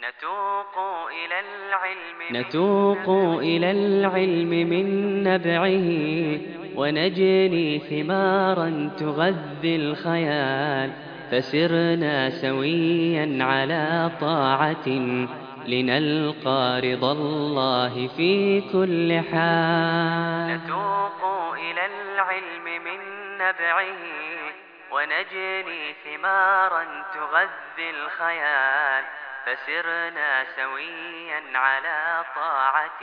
نتوق إلى العلم من نبعه، ونجني ثمارا تغذي الخيال. فسرنا سويا على طاعة، لنلقى رضا الله في كل حال. نتوق إلى العلم من نبعه، ونجني ثمارا تغذي الخيال. فسرنا سويا على طاعة،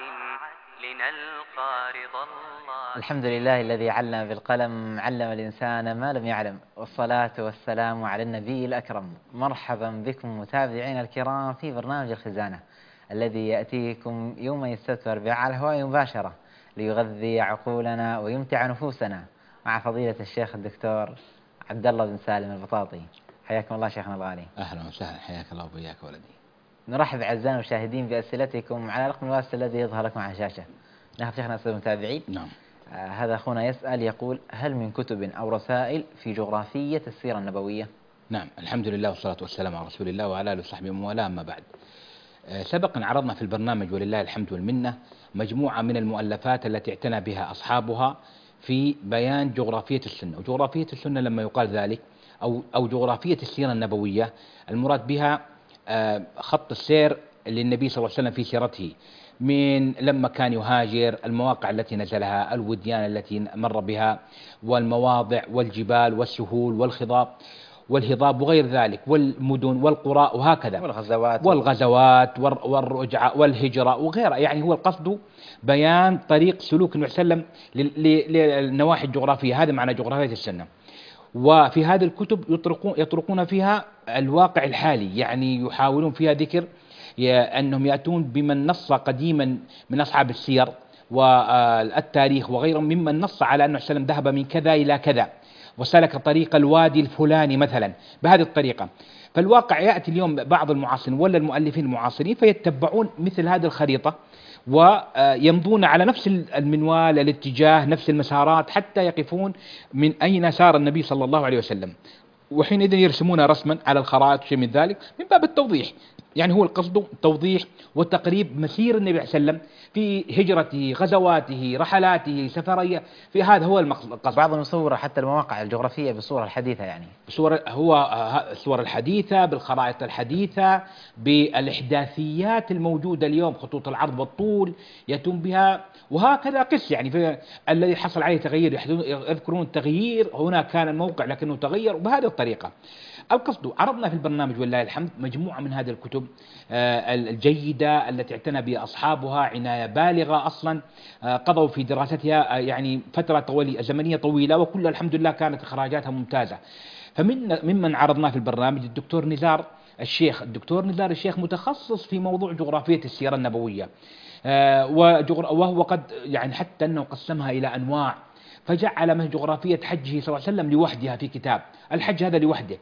لنلقى رضا الله. الحمد لله الذي علم بالقلم، علم الإنسان ما لم يعلم، والصلاة والسلام على النبي الأكرم. مرحبا بكم متابعينا الكرام في برنامج الخزانة الذي يأتيكم يوم السبت والأربعاء على الهواء مباشرة، ليغذي عقولنا ويمتع نفوسنا، مع فضيلة الشيخ الدكتور عبد الله بن سالم البطاطي. حياكم الله شيخنا الغالي. أهلا وسهلا، حياك الله وبياك ولدي. نرحب أعزائنا المشاهدين بأسئلتكم على رقم الواتساب الذي يظهر لكم على الشاشة. نعم شيخنا أستاذ المتابعين. نعم. هذا أخونا يسأل يقول: هل من كتب أو رسائل في جغرافية السيرة النبوية؟ نعم، الحمد لله والصلاة والسلام على رسول الله وعلى آله وصحبه ومن والاه، أما بعد. سبق أن عرضنا في البرنامج ولله الحمد والمنة مجموعة من المؤلفات التي اعتنى بها أصحابها في بيان جغرافية السنة. وجغرافية السنة لما يقال ذلك أو جغرافية السيرة النبوية، المراد بها خط السير للنبي صلى الله عليه وسلم في سيرته، من لما كان يهاجر، المواقع التي نزلها، الوديان التي مر بها، والمواضع والجبال والسهول والهضاب وغير ذلك، والمدن والقرى وهكذا، والغزوات والرجعة والهجرة وغيرها. يعني هو القصد بيان طريق سلوك النبي صلى الله عليه وسلم للنواحي الجغرافية. هذا معنى جغرافية السنة. وفي هذه الكتب يطرقون فيها الواقع الحالي، يعني يحاولون فيها ذكر أنهم يأتون بمن نص قديما من أصحاب السير والتاريخ وغيرهم، ممن نص على أنه وسلم ذهب من كذا إلى كذا وسلك طريق الوادي الفلاني مثلا بهذه الطريقة. فالواقع يأتي اليوم بعض المعاصرين ولا المؤلفين المعاصرين فيتبعون مثل هذه الخريطة ويمضون على نفس المنوال، الاتجاه، نفس المسارات، حتى يقفون من أين سار النبي صلى الله عليه وسلم، وحينئذ يرسمون رسما على الخرائط شيء من ذلك من باب التوضيح. يعني هو القصد توضيح وتقريب مسير النبي صلى الله عليه وسلم في هجرته، غزواته، رحلاته، سفريه، في هذا هو القصد. بعضهم يصور حتى المواقع الجغرافية بالصورة الحديثة، يعني الصور الحديثة، بالخرائط الحديثة، بالإحداثيات الموجودة اليوم، خطوط العرض والطول يأتون بها، وهكذا قس. يعني في الذي حصل عليه تغيير يذكرون التغيير، هنا كان الموقع لكنه تغير، وبهذه الطريقة. القصد عرضنا في البرنامج ولله الحمد مجموعة من هذه الكتب الجيدة التي اعتنى بها أصحابها عناية بالغة، أصلا قضوا في دراستها يعني فترة زمنية طويلة، وكلها الحمد لله كانت إخراجاتها ممتازة. ممن عرضناه في البرنامج الدكتور نزار الشيخ متخصص في موضوع جغرافية السيرة النبوية، وهو قد يعني حتى أنه قسمها إلى أنواع، فجعل من جغرافية حجه صلى الله عليه وسلم لوحدها في كتاب. الحج هذا لوحده،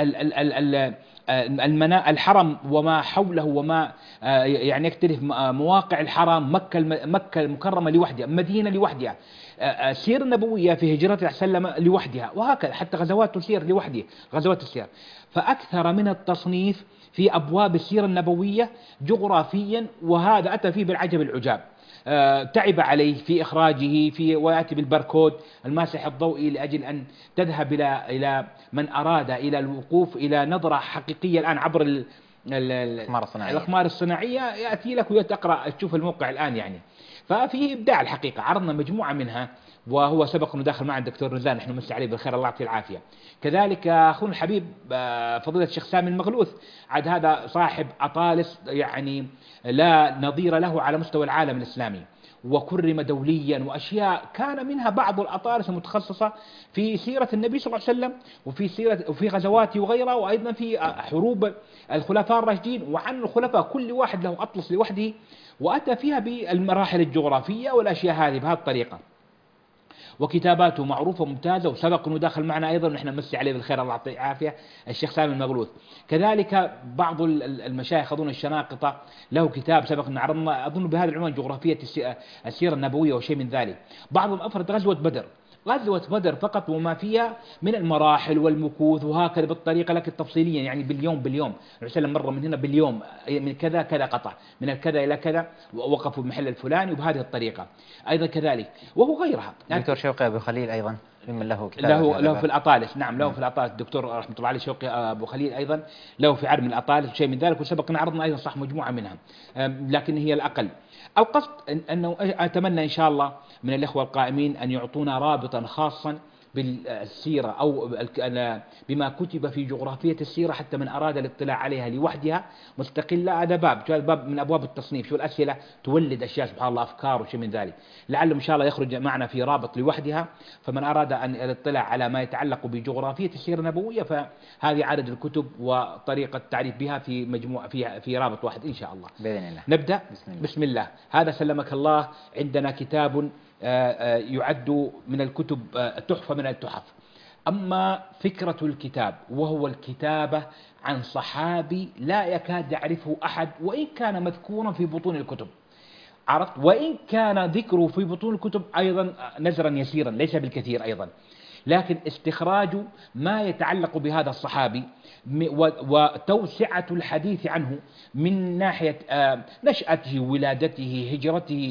الحرم وما حوله وما يعني يختلف، مواقع الحرم، مكة المكرمة لوحدها، مدينة لوحدها، السيرة النبوية في هجرته صلى الله عليه وسلم لوحدها، وهكذا حتى غزوات السير لوحدها، غزوات السير. فأكثر من التصنيف في أبواب السيرة النبوية جغرافيا، وهذا أتى فيه بالعجب العجاب. تعب عليه في إخراجه ويأتي بالباركود الماسح الضوئي لأجل أن تذهب إلى من أراد إلى الوقوف إلى نظرة حقيقية الآن عبر الأقمار الصناعية، يأتي لك وتقرأ تشوف الموقع الآن يعني. ففيه إبداع الحقيقة. عرضنا مجموعة منها، وهو سبق أنه داخل معنا الدكتور رزان، نحن نمسي عليه بالخير، الله يعطيه العافية. كذلك أخونا الحبيب فضيلة الشيخ سامي المغلوث، عاد هذا صاحب أطالس يعني لا نظير له على مستوى العالم الإسلامي، وكرم دوليا، وأشياء كان منها بعض الأطارس المتخصصة في سيرة النبي صلى الله عليه وسلم، وفي غزواته وغيرها، وأيضا في حروب الخلفاء الراشدين، وعن الخلفاء كل واحد له أطلس لوحده، وأتى فيها بالمراحل الجغرافية والأشياء هذه بهذه الطريقة. وكتاباته معروفة ممتازة، وسبق أنه داخل معنا أيضا، ونحن نمسي عليه بالخير الله يعطيه العافية، الشيخ سامي المغلوث. كذلك بعض المشايخ أظن الشناقطة له كتاب سبق أن عرضنا أظن بهذا العنوان، جغرافية السيرة النبوية وشيء من ذلك. بعضهم أفرد غزوة بدر، غزوة بدر فقط وما فيها من المراحل والمكوث وهكذا بالطريقة لكن تفصيليا، يعني باليوم النبي صلى الله عليه وسلم مر من هنا باليوم من كذا كذا قطع، من الكذا إلى كذا وقفوا بمحل الفلاني وبهذه الطريقة أيضا كذلك، وهو غيرها. دكتور شوقي أبو خليل أيضا ممن له كتاب له في الأطالس، نعم له في الأطالس الدكتور رحمة الله عليه شوقي أبو خليل أيضا له في عرض من الأطالس شيء من ذلك، وسبق عرضنا أيضا صح مجموعة منها لكن هي الأقل. القصد أنه أتمنى إن شاء الله من الإخوة القائمين أن يعطونا رابطا خاصا بالسيرة أو بما كتب في جغرافية السيرة حتى من أراد الاطلاع عليها لوحدها مستقلة. هذا باب من أبواب التصنيف، شو الأسئلة تولد أشياء سبحان الله أفكار وشيء من ذلك، لعله إن شاء الله يخرج معنا في رابط لوحدها. فمن أراد أن يطلع على ما يتعلق بجغرافية السيرة النبوية فهذه عدد الكتب وطريقة التعريف بها في مجموعة في رابط واحد إن شاء الله بإذن الله. نبدأ بسم الله. هذا سلمك الله عندنا كتاب يعد من الكتب تحفة من التحف. أما فكرة الكتاب وهو الكتابة عن صحابي لا يكاد يعرفه أحد وإن كان مذكورا في بطون الكتب، عرفت، وإن كان ذكره في بطون الكتب أيضا نزرا يسيرا ليس بالكثير أيضا، لكن استخراج ما يتعلق بهذا الصحابي وتوسعة الحديث عنه من ناحية نشأته ولادته هجرته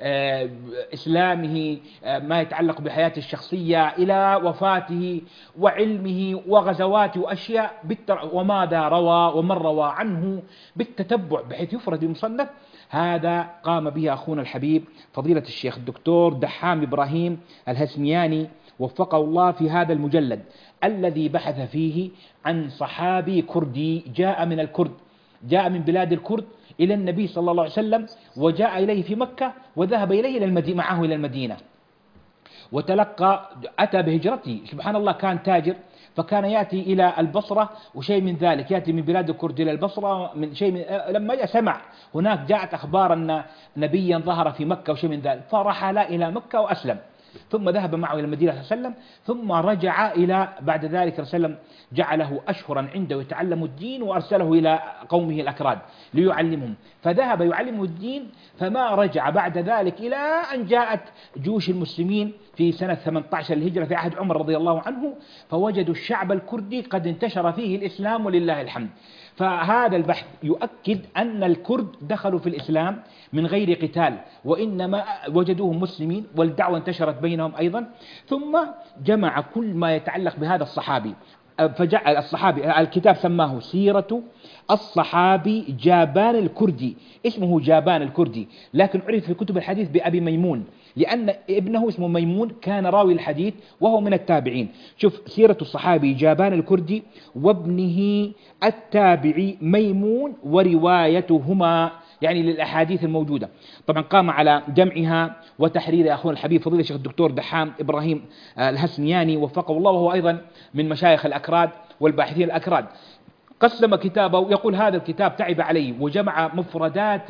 إسلامه ما يتعلق بحياته الشخصية إلى وفاته وعلمه وغزواته وأشياء وماذا روى ومن روى عنه بالتتبع بحيث يفرد بمصنف. هذا قام به أخونا الحبيب فضيلة الشيخ الدكتور دحام إبراهيم الهسمياني وفقه الله في هذا المجلد الذي بحث فيه عن صحابي كردي جاء من الكرد، جاء من بلاد الكرد إلى النبي صلى الله عليه وسلم وجاء إليه في مكة وذهب إليه معه إلى المدينة وتلقى أتى بهجرته سبحان الله، كان تاجر فكان يأتي إلى البصرة وشيء من ذلك، يأتي من بلاد الكرد إلى البصرة من شيء من لما سمع هناك جاءت أخبار أن نبيا ظهر في مكة وشيء من ذلك فرحل إلى مكة وأسلم، ثم ذهب معه إلى المدينة صلى الله عليه وسلم ثم رجع إلى بعد ذلك صلى الله عليه وسلم جعله أشهرا عنده يتعلم الدين وأرسله إلى قومه الأكراد ليعلمهم، فذهب يعلمه الدين فما رجع بعد ذلك إلى أن جاءت جيوش المسلمين في سنة 18 الهجرة في عهد عمر رضي الله عنه فوجدوا الشعب الكردي قد انتشر فيه الإسلام ولله الحمد. فهذا البحث يؤكد أن الكرد دخلوا في الإسلام من غير قتال وإنما وجدوهم مسلمين والدعوة انتشرت بينهم أيضا، ثم جمع كل ما يتعلق بهذا الصحابي فجعل الصحابي الكتاب سماه سيرة الصحابي جابان الكردي، اسمه جابان الكردي لكن عرف في كتب الحديث بأبي ميمون لأن ابنه اسمه ميمون كان راوي الحديث وهو من التابعين. شوف سيرة الصحابي جابان الكردي وابنه التابعي ميمون وروايتهما يعني للأحاديث الموجودة. طبعا قام على جمعها وتحرير أخونا الحبيب فضيلة الشيخ الدكتور دحام إبراهيم الهسمياني وفقه الله وهو أيضا من مشايخ الأكراد والباحثين الأكراد. قسم كتابه ويقول هذا الكتاب تعب عليه وجمع مفردات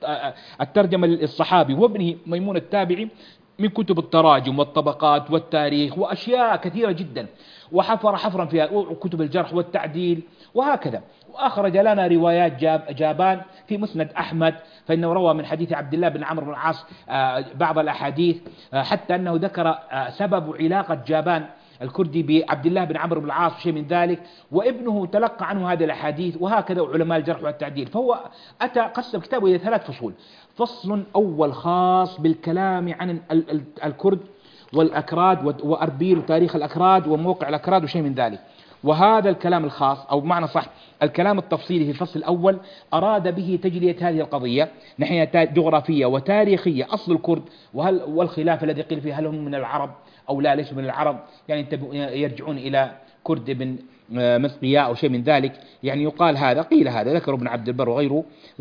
الترجمة للصحابي وابنه ميمون التابعي من كتب التراجم والطبقات والتاريخ وأشياء كثيرة جدا وحفر حفرا فيها وكتب الجرح والتعديل وهكذا، وأخرج لنا روايات جابان في مسند أحمد فإنه روى من حديث عبد الله بن عمرو بن العاص بعض الأحاديث حتى أنه ذكر سبب علاقة جابان الكردي بعبد الله بن عمرو بن العاص شيء من ذلك وابنه تلقى عنه هذه الأحاديث وهكذا علماء الجرح والتعديل. فهو قسم كتابه إلى 3 فصول، فصل أول خاص بالكلام عن الكرد والأكراد وأربيل وتاريخ الأكراد وموقع الأكراد وشيء من ذلك، وهذا الكلام الخاص أو بمعنى صح الكلام التفصيلي في الفصل الأول أراد به تجلية هذه القضية ناحية جغرافية وتاريخية أصل الكرد والخلاف الذي قيل فيه هل هم من العرب أو لا ليسوا من العرب، يعني يرجعون إلى كرد بن مسقياء أو شيء من ذلك، يعني يقال هذا قيل هذا ذكر ابن عبد البر وغيره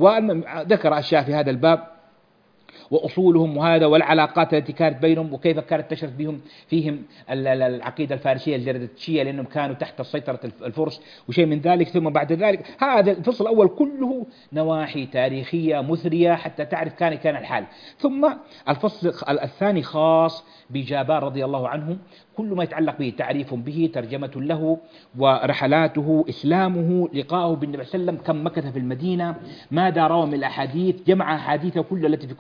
وذكر أشياء في هذا الباب وأصولهم وهذا والعلاقات التي كانت بينهم وكيف كانت تشرف بهم فيهم العقيدة الفارسية الزردشتية لأنهم كانوا تحت سيطرة الفرس وشيء من ذلك. ثم بعد ذلك هذا الفصل الأول كله نواحي تاريخية مثرية حتى تعرف كان الحال. ثم الفصل الثاني خاص بجابان رضي الله عنه كل ما يتعلق به تعريف به ترجمة له ورحلاته إسلامه لقاءه بالنبي صلى الله عليه وسلم كم مكث في المدينة ماذا روى من الأحاديث جمع أحاديثه كلها التي في كتب السنة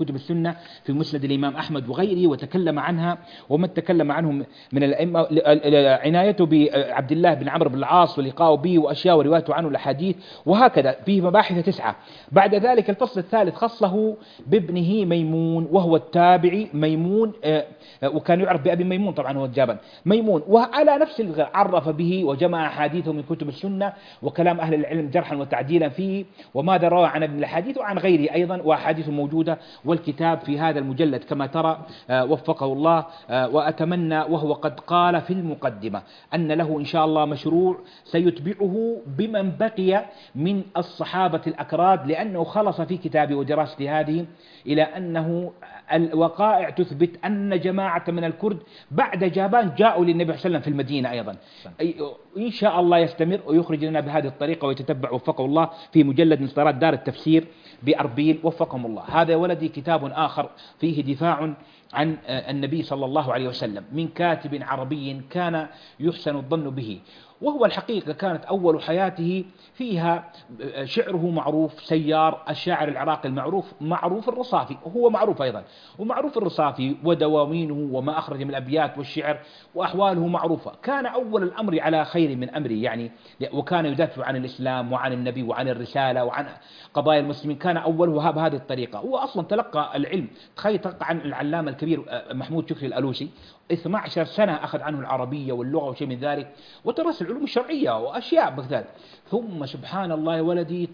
السنة في مسند الإمام أحمد وغيره وتكلم عنها، ومن تكلم عنه من الأئمة عنايته بعبد الله بن عمرو بن العاص ولقاءه به وأشياء وروايته عنه الأحاديث، وهكذا فيه مباحث 9. بعد ذلك الفصل الثالث خصه بابنه ميمون وهو التابعي ميمون، وكان يعرف بأبي ميمون طبعا هو الجابن ميمون، وعلى نفس عرف به وجمع أحاديثه من كتب السنة وكلام أهل العلم جرحا وتعديلا فيه، وماذا روى عن ابن الحديث وعن غيره أيضا، وأحاديث موجودة، والكتاب في هذا المجلد كما ترى وفقه الله. وأتمنى وهو قد قال في المقدمة أن له إن شاء الله مشروع سيتبعه بمن بقي من الصحابة الأكراد، لأنه خلص في كتابه ودراسته هذه إلى أنه الوقائع تثبت أن جماعة من الكرد بعد جابان جاءوا للنبي صلى الله عليه وسلم في المدينة أيضا. إن شاء الله يستمر ويخرج لنا بهذه الطريقة ويتتبع وفقه الله في مجلد من إصدارات دار التفسير بأربيل وفقهم الله. هذا يا ولدي كتاب آخر فيه دفاع عن النبي صلى الله عليه وسلم من كاتب عربي كان يحسن الظن به، وهو الحقيقة كانت أول حياته فيها شعره معروف سيار، الشاعر العراقي المعروف معروف الرصافي، وهو معروف أيضا ومعروف الرصافي ودواوينه وما أخرج من الأبيات والشعر وأحواله معروفة. كان أول الأمر على خير من أمره يعني، وكان يدافع عن الإسلام وعن النبي وعن الرسالة وعن قضايا المسلمين، كان أوله بهذه الطريقة. هو أصلا تلقى العلم، تخيل تلقى عن العلامة الكبير محمود شكري الألوسي 12 سنة أخذ عنه العربية واللغة وشيء من ذلك، ودرس العلوم الشرعية وأشياء بذلك. ثم سبحان الله ولدي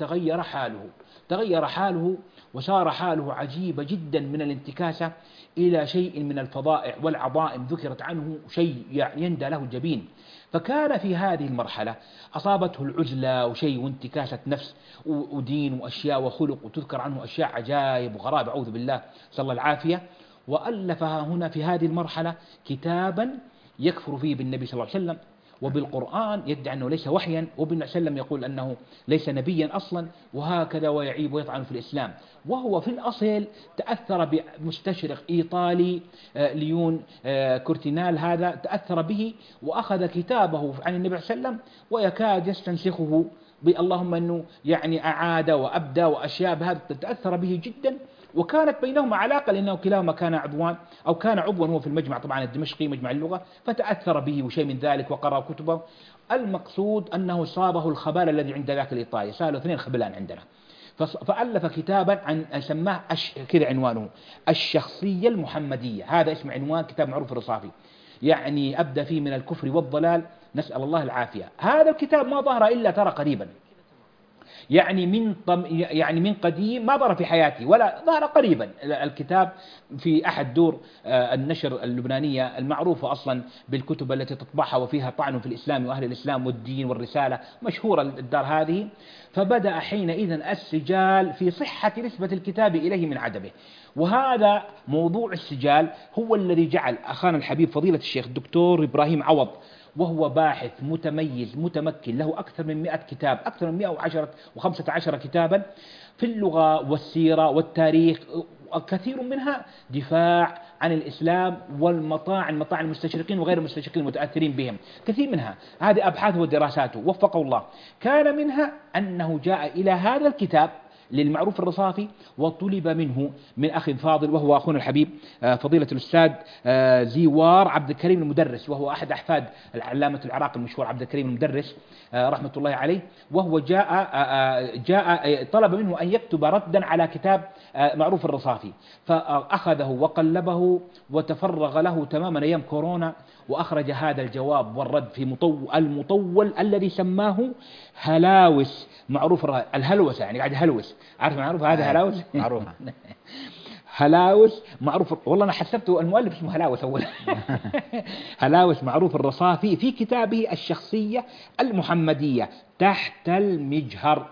تغير حاله وصار حاله عجيبة جدا من الانتكاسة إلى شيء من الفضائع والعظائم ذكرت عنه شيء يعني يندى له الجبين. فكان في هذه المرحلة أصابته العزلة وشيء وانتكاسة نفس ودين وأشياء وخلق، وتذكر عنه أشياء عجائب وغرائب أعوذ بالله صلى الله العافية. وألفها هنا في هذه المرحلة كتابا يكفر فيه بالنبي صلى الله عليه وسلم وبالقرآن، يدعي أنه ليس وحيا، وابن سلم يقول أنه ليس نبيا أصلا، وهكذا ويعيب ويطعن في الإسلام. وهو في الأصل تأثر بمستشرق إيطالي ليون كورتينال، هذا تأثر به وأخذ كتابه عن النبي صلى الله عليه وسلم ويكاد يستنسخه اللهم أنه يعني أعاد وأبدى وأشياء بهذا، تأثر به جدا. وكانت بينهما علاقة لأنه كلاهما كان عضوان أو كان عضوا هو في المجمع طبعا الدمشقي مجمع اللغة، فتأثر به وشيء من ذلك وقرأ كتبه. المقصود أنه صابه الخبال الذي عند ذاك الإيطالي، صار له 2 خبلان عندنا. فألف كتابا عن سماه كذا عنوانه الشخصية المحمدية، هذا اسم عنوان كتاب معروف الرصافي، يعني أبدأ فيه من الكفر والضلال، نسأل الله العافية. هذا الكتاب ما ظهر إلا ترى قريبا، يعني من قديم ما ظهر في حياتي ولا ظهر قريبا. الكتاب في أحد دور النشر اللبنانية المعروفة أصلا بالكتب التي تطبعها وفيها طعن في الإسلام وأهل الإسلام والدين والرسالة، مشهورة الدار هذه. فبدأ حينئذ السجال في صحة نسبة الكتاب إليه من عدمه، وهذا موضوع السجال هو الذي جعل أخانا الحبيب فضيلة الشيخ الدكتور إبراهيم عوض، وهو باحث متميز متمكن له أكثر من 100 كتاب، أكثر من 115 كتابا في اللغة والسيرة والتاريخ، كثير منها دفاع عن الإسلام والمطاعن المستشرقين وغير المستشرقين المتأثرين بهم، كثير منها هذه أبحاثه ودراساته وفقه الله. كان منها أنه جاء إلى هذا الكتاب للمعروف الرصافي وطلب منه من أخ فاضل وهو أخونا الحبيب فضيلة الأستاذ زيوار عبد الكريم المدرس، وهو أحد أحفاد العلامة العراقي المشهور عبد الكريم المدرس رحمة الله عليه. وهو جاء طلب منه أن يكتب ردا على كتاب معروف الرصافي، فأخذه وقلبه وتفرغ له تماما أيام كورونا، وأخرج هذا الجواب والرد في المطول الذي سماه هلاوس معروف الهلوسة، يعني قاعد هلوس، عارف معروف هذا هلاوس معروفة هلاوس معروف، والله أنا حسبته المؤلف اسمه هلاوس أولا هلاوس معروف الرصافي في كتابه الشخصية المحمدية تحت المجهر.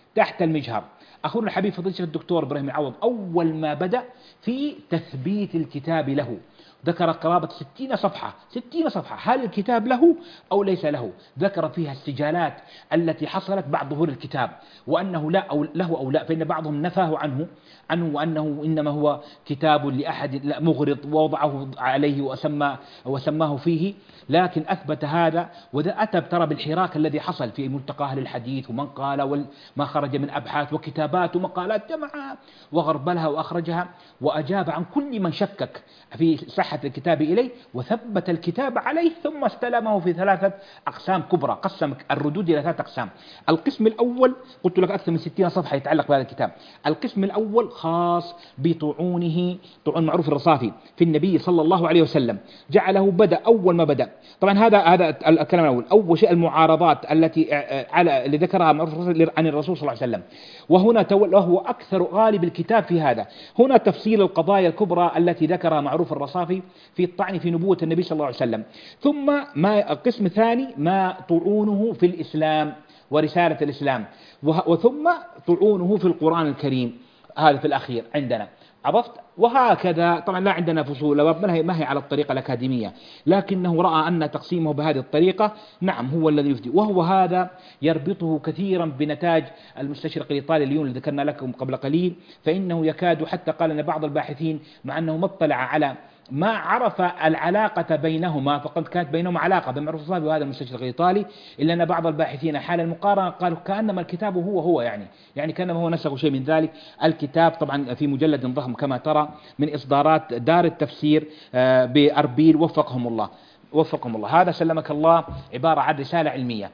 أخونا الحبيب فضيلة الدكتور إبراهيم العوض أول ما بدأ في تثبيت الكتاب له، ذكر قرابة 60 صفحة، 60 صفحة. هل الكتاب له أو ليس له؟ ذكر فيها السجالات التي حصلت بعد ظهور الكتاب، وأنه لا أو له أو لا، فإن بعضهم نفاه عنه وأنه إنما هو كتاب لأحد مغرض ووضعه عليه وسماه فيه، لكن أثبت هذا. وذا أتى ترى بالحراك الذي حصل في ملتقى أهل الحديث، ومن قال وما خرج من أبحاث وكتابات ومقالات جمعها وغربلها وأخرجها، وأجاب عن كل من شكك في صحة الكتاب إليه، وثبت الكتاب عليه، ثم استلمه في 3 أقسام كبرى. قسم الردود إلى 3 أقسام. القسم الأول قلت لك أكثر من 60 صفحة يتعلق بهذا الكتاب. القسم الأول خاص بطعونه، طعون معروف الرصافي في النبي صلى الله عليه وسلم، جعله بدأ أول ما بدأ. طبعا هذا الكلام الأول. أول شيء المعارضات اللي ذكرها عن الرسول صلى الله عليه وسلم، وهو أكثر غالب الكتاب في هذا. هنا تفصيل القضايا الكبرى التي ذكرها معروف الرصافي في الطعن في نبوة النبي صلى الله عليه وسلم. ثم القسم الثاني ما طعونه في الإسلام ورسالة الإسلام، وثم طعونه في القرآن الكريم، هذا في الأخير عندنا. عرفت؟ وهكذا. طبعا لا عندنا فصول، ما هي على الطريقة الأكاديمية، لكنه رأى أن تقسيمه بهذه الطريقة نعم هو الذي يفدي. وهو هذا يربطه كثيرا بنتاج المستشرق الإيطالي اليون اللي ذكرنا لكم قبل قليل، فإنه يكاد، حتى قال أن بعض الباحثين مع أنه ما اطلع على ما عرف العلاقة بينهما، فقد كانت بينهما علاقة بين معروف الرصافي وهذا المستشرق الإيطالي، إلا أن بعض الباحثين حال المقارنة قالوا كأنما الكتاب هو يعني كأنما هو نسخ شيء من ذلك. الكتاب طبعا في مجلد ضخم كما ترى من إصدارات دار التفسير بأربيل، وفقهم الله. هذا سلمك الله عبارة عن رسالة علمية،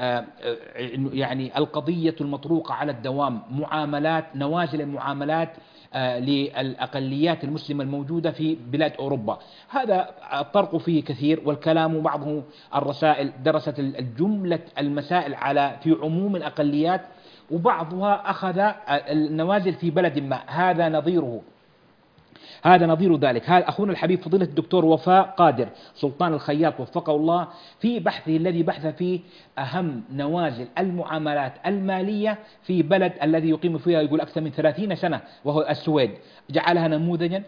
يعني القضية المطروقة على الدوام، نوازل المعاملات للأقليات المسلمة الموجودة في بلاد أوروبا. هذا الطرق فيه كثير، والكلام بعضه الرسائل درست الجملة المسائل في عموم الأقليات، وبعضها أخذ النوازل في بلد ما. هذا نظير ذلك. هذا أخونا الحبيب فضيلة الدكتور وفاء قادر سلطان الخياط وفقه الله في بحثه الذي بحث فيه أهم نوازل المعاملات المالية في بلد الذي يقيم فيها يقول أكثر من 30 سنة، وهو السويد. جعلها نموذجا،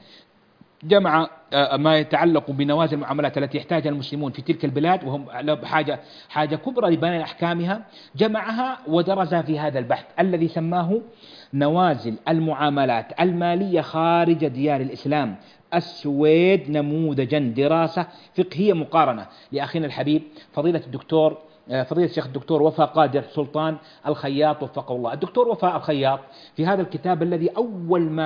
جمع ما يتعلق بنوازل المعاملات التي يحتاجها المسلمون في تلك البلاد، وهم حاجة كبرى لبيان أحكامها، جمعها ودرسها في هذا البحث الذي سماه نوازل المعاملات المالية خارج ديار الإسلام، السويد نموذجا، دراسة فقهية مقارنة، لأخينا الحبيب فضيلة الشيخ الدكتور وفاء قادر سلطان الخياط وفقه الله. الدكتور وفاء الخياط في هذا الكتاب الذي أول ما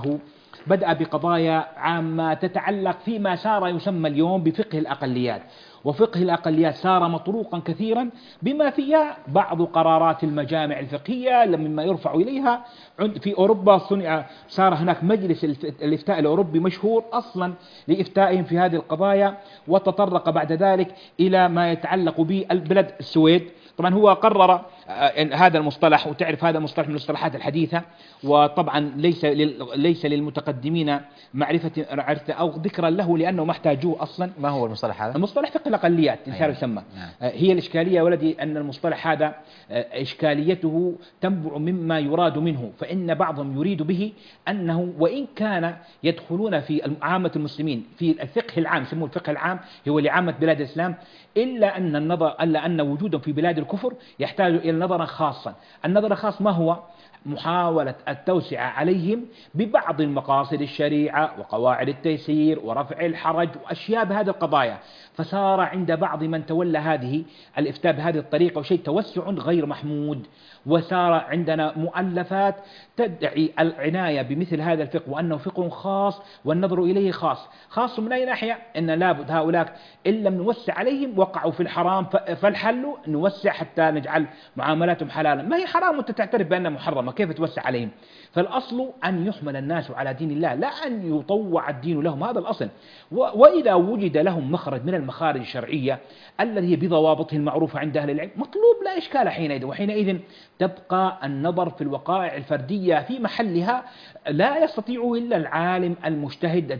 بدأ بقضايا عامة تتعلق فيما صار يسمى اليوم بفقه الأقليات، وفقه الأقليات صار مطروقا كثيرا بما فيها بعض قرارات المجامع الفقهية مما يرفع إليها. في أوروبا صار هناك مجلس الإفتاء الأوروبي مشهور أصلا لإفتائهم في هذه القضايا، وتطرق بعد ذلك إلى ما يتعلق بالبلد السويد. طبعا هو قرر هذا المصطلح، وتعرف هذا مصطلح من المصطلحات الحديثة، وطبعا ليس للمتقدمين معرفة أو ذكرا له لأنه ما احتاجوه أصلا. ما هو المصطلح هذا؟ المصطلح فقه الأقليات إنسان يسمى. هي الإشكالية ولدي أن المصطلح هذا إشكاليته تنبع مما يراد منه، فإن بعضهم يريد به أنه وإن كان يدخلون في عامة المسلمين في الفقه العام، يسموه الفقه العام هو لعامة بلاد الإسلام، إلا أن وجودهم في بلاد الكفر يحتاج إلى نظرا خاصا. النظر الخاص ما هو؟ محاولة التوسعة عليهم ببعض المقاصد الشريعة وقواعد التيسير ورفع الحرج وأشياء بهذه القضايا. فصار عند بعض من تولى هذه الإفتاء بهذه الطريقة وشيء توسع غير محمود، وصار عندنا مؤلفات تدعي العناية بمثل هذا الفقه وأنه فقه خاص والنظر إليه خاص من أي ناحية؟ أن لابد هؤلاء إن لم نوسع عليهم وقعوا في الحرام، فالحل نوسع حتى نجعل معاملاتهم حلالا. ما هي حرام وأنت تعترف بأنها محرمة، كيف توسع عليهم؟ فالأصل أن يحمل الناس على دين الله، لا أن يطوع الدين لهم، هذا الأصل. وإذا وجد لهم مخرج من المخارج الشرعية الذي هي بضوابطه المعروفة عند أهل العلم مطلوب، لا إشكال حينئذ. وحينئذ تبقى النظر في الوقائع الفردية في محلها، لا يستطيع إلا العالم المجتهد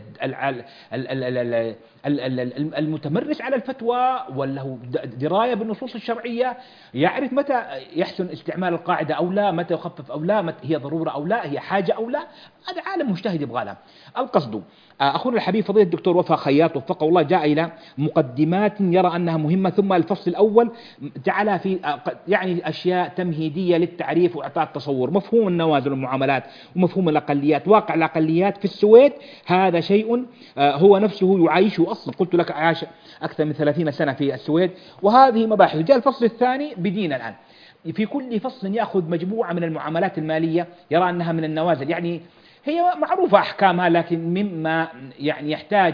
المتمرس على الفتوى وله دراية بالنصوص الشرعية، يعرف متى يحسن استعمال القاعدة أو لا، متى يخفف أو لا هي ضرورة أو لا، هي حاجة أو لا، هذا عالم مجتهد يبغى لها. القصد أخونا الحبيب فضيلة الدكتور وفاء خياط وفقه الله جاء إلى مقدمات يرى أنها مهمة، ثم الفصل الأول جعلها في يعني أشياء تمهيدية للتعريف وإعطاء التصور، مفهوم النوازل والمعاملات ومفهوم الأقليات. واقع الأقليات في السويد هذا شيء هو نفسه يعيشه أصلا، قلت لك عاش أكثر من 30 سنة في السويد، وهذه مباحث. جاء الفصل الثاني بدينا الآن، في كل فصل يأخذ مجموعة من المعاملات المالية يرى أنها من النوازل، يعني هي معروفة أحكامها، لكن مما يعني يحتاج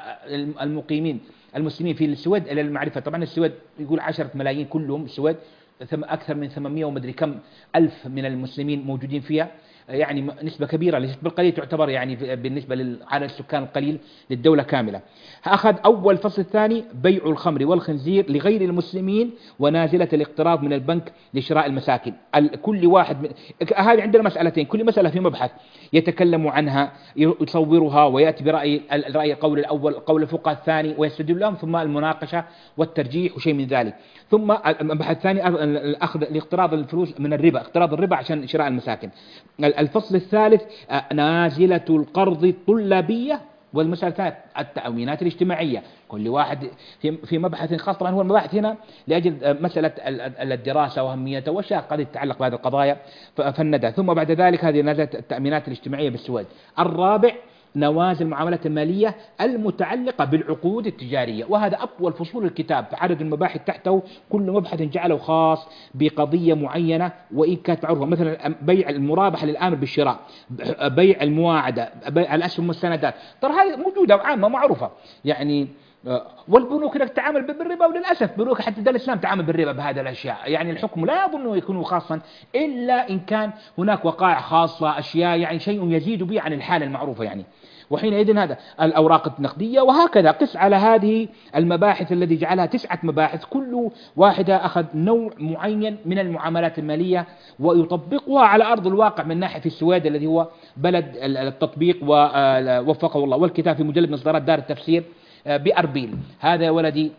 المقيمين المسلمين في السويد إلى المعرفة. طبعا السويد يقول 10 ملايين كلهم السويد، أكثر من 800 ومدري كم ألف من المسلمين موجودين فيها، يعني نسبة كبيرة، ليست بالقليل، تعتبر يعني بالنسبة لعدد السكان القليل للدولة كاملة. أخذ أول فصل الثاني بيع الخمر والخنزير لغير المسلمين ونازلة الاقتراض من البنك لشراء المساكن. كل واحد هذه عندنا مسألتين، كل مسألة في مبحث يتكلم عنها يصورها ويأتي الرأي القول الأول قول الفقهاء الثاني ويستدل لهم، ثم المناقشة والترجيح وشيء من ذلك. ثم المبحث الثاني الأخذ لاقتراض الفلوس من الربا، اقتراض الربا عشان شراء المساكن. الفصل الثالث نازلة القرض الطلابية، والمسألة الثالثة التأمينات الاجتماعية. كل واحد في مبحث خاص. طبعا هو المباحث هنا لأجل مسألة الدراسة وأهميتها وأشياء قد تتعلق بهذه القضايا فندى. ثم بعد ذلك هذه نازلة التأمينات الاجتماعية بالسويد. الرابع نوازل المعاملات المالية المتعلقة بالعقود التجارية، وهذا أطول فصول الكتاب، عدد المباحث تحته كل مبحث جعله خاص بقضية معينة وإن كانت معروفة، مثلا بيع المرابحة للآمر بالشراء، بيع المواعدة، بيع الأسهم والسندات، ترى هذه موجودة وعامة معروفة يعني. والبنوك انك تتعامل بالربا، وللاسف بنوك حتى دول الاسلام تعامل بالربا بهذه الاشياء، يعني الحكم لا يظن يكون خاصا الا ان كان هناك وقائع خاصه، اشياء يعني شيء يزيد به عن الحاله المعروفه يعني. وحينئذ هذا الأوراق النقدية، وهكذا قس على هذه المباحث الذي جعلها 9 مباحث، كل واحدة أخذ نوع معين من المعاملات المالية ويطبقها على أرض الواقع من ناحية في السويد الذي هو بلد التطبيق ووفقه الله. والكتاب في مجلد من إصدارات دار التفسير بأربيل. هذا يا ولدي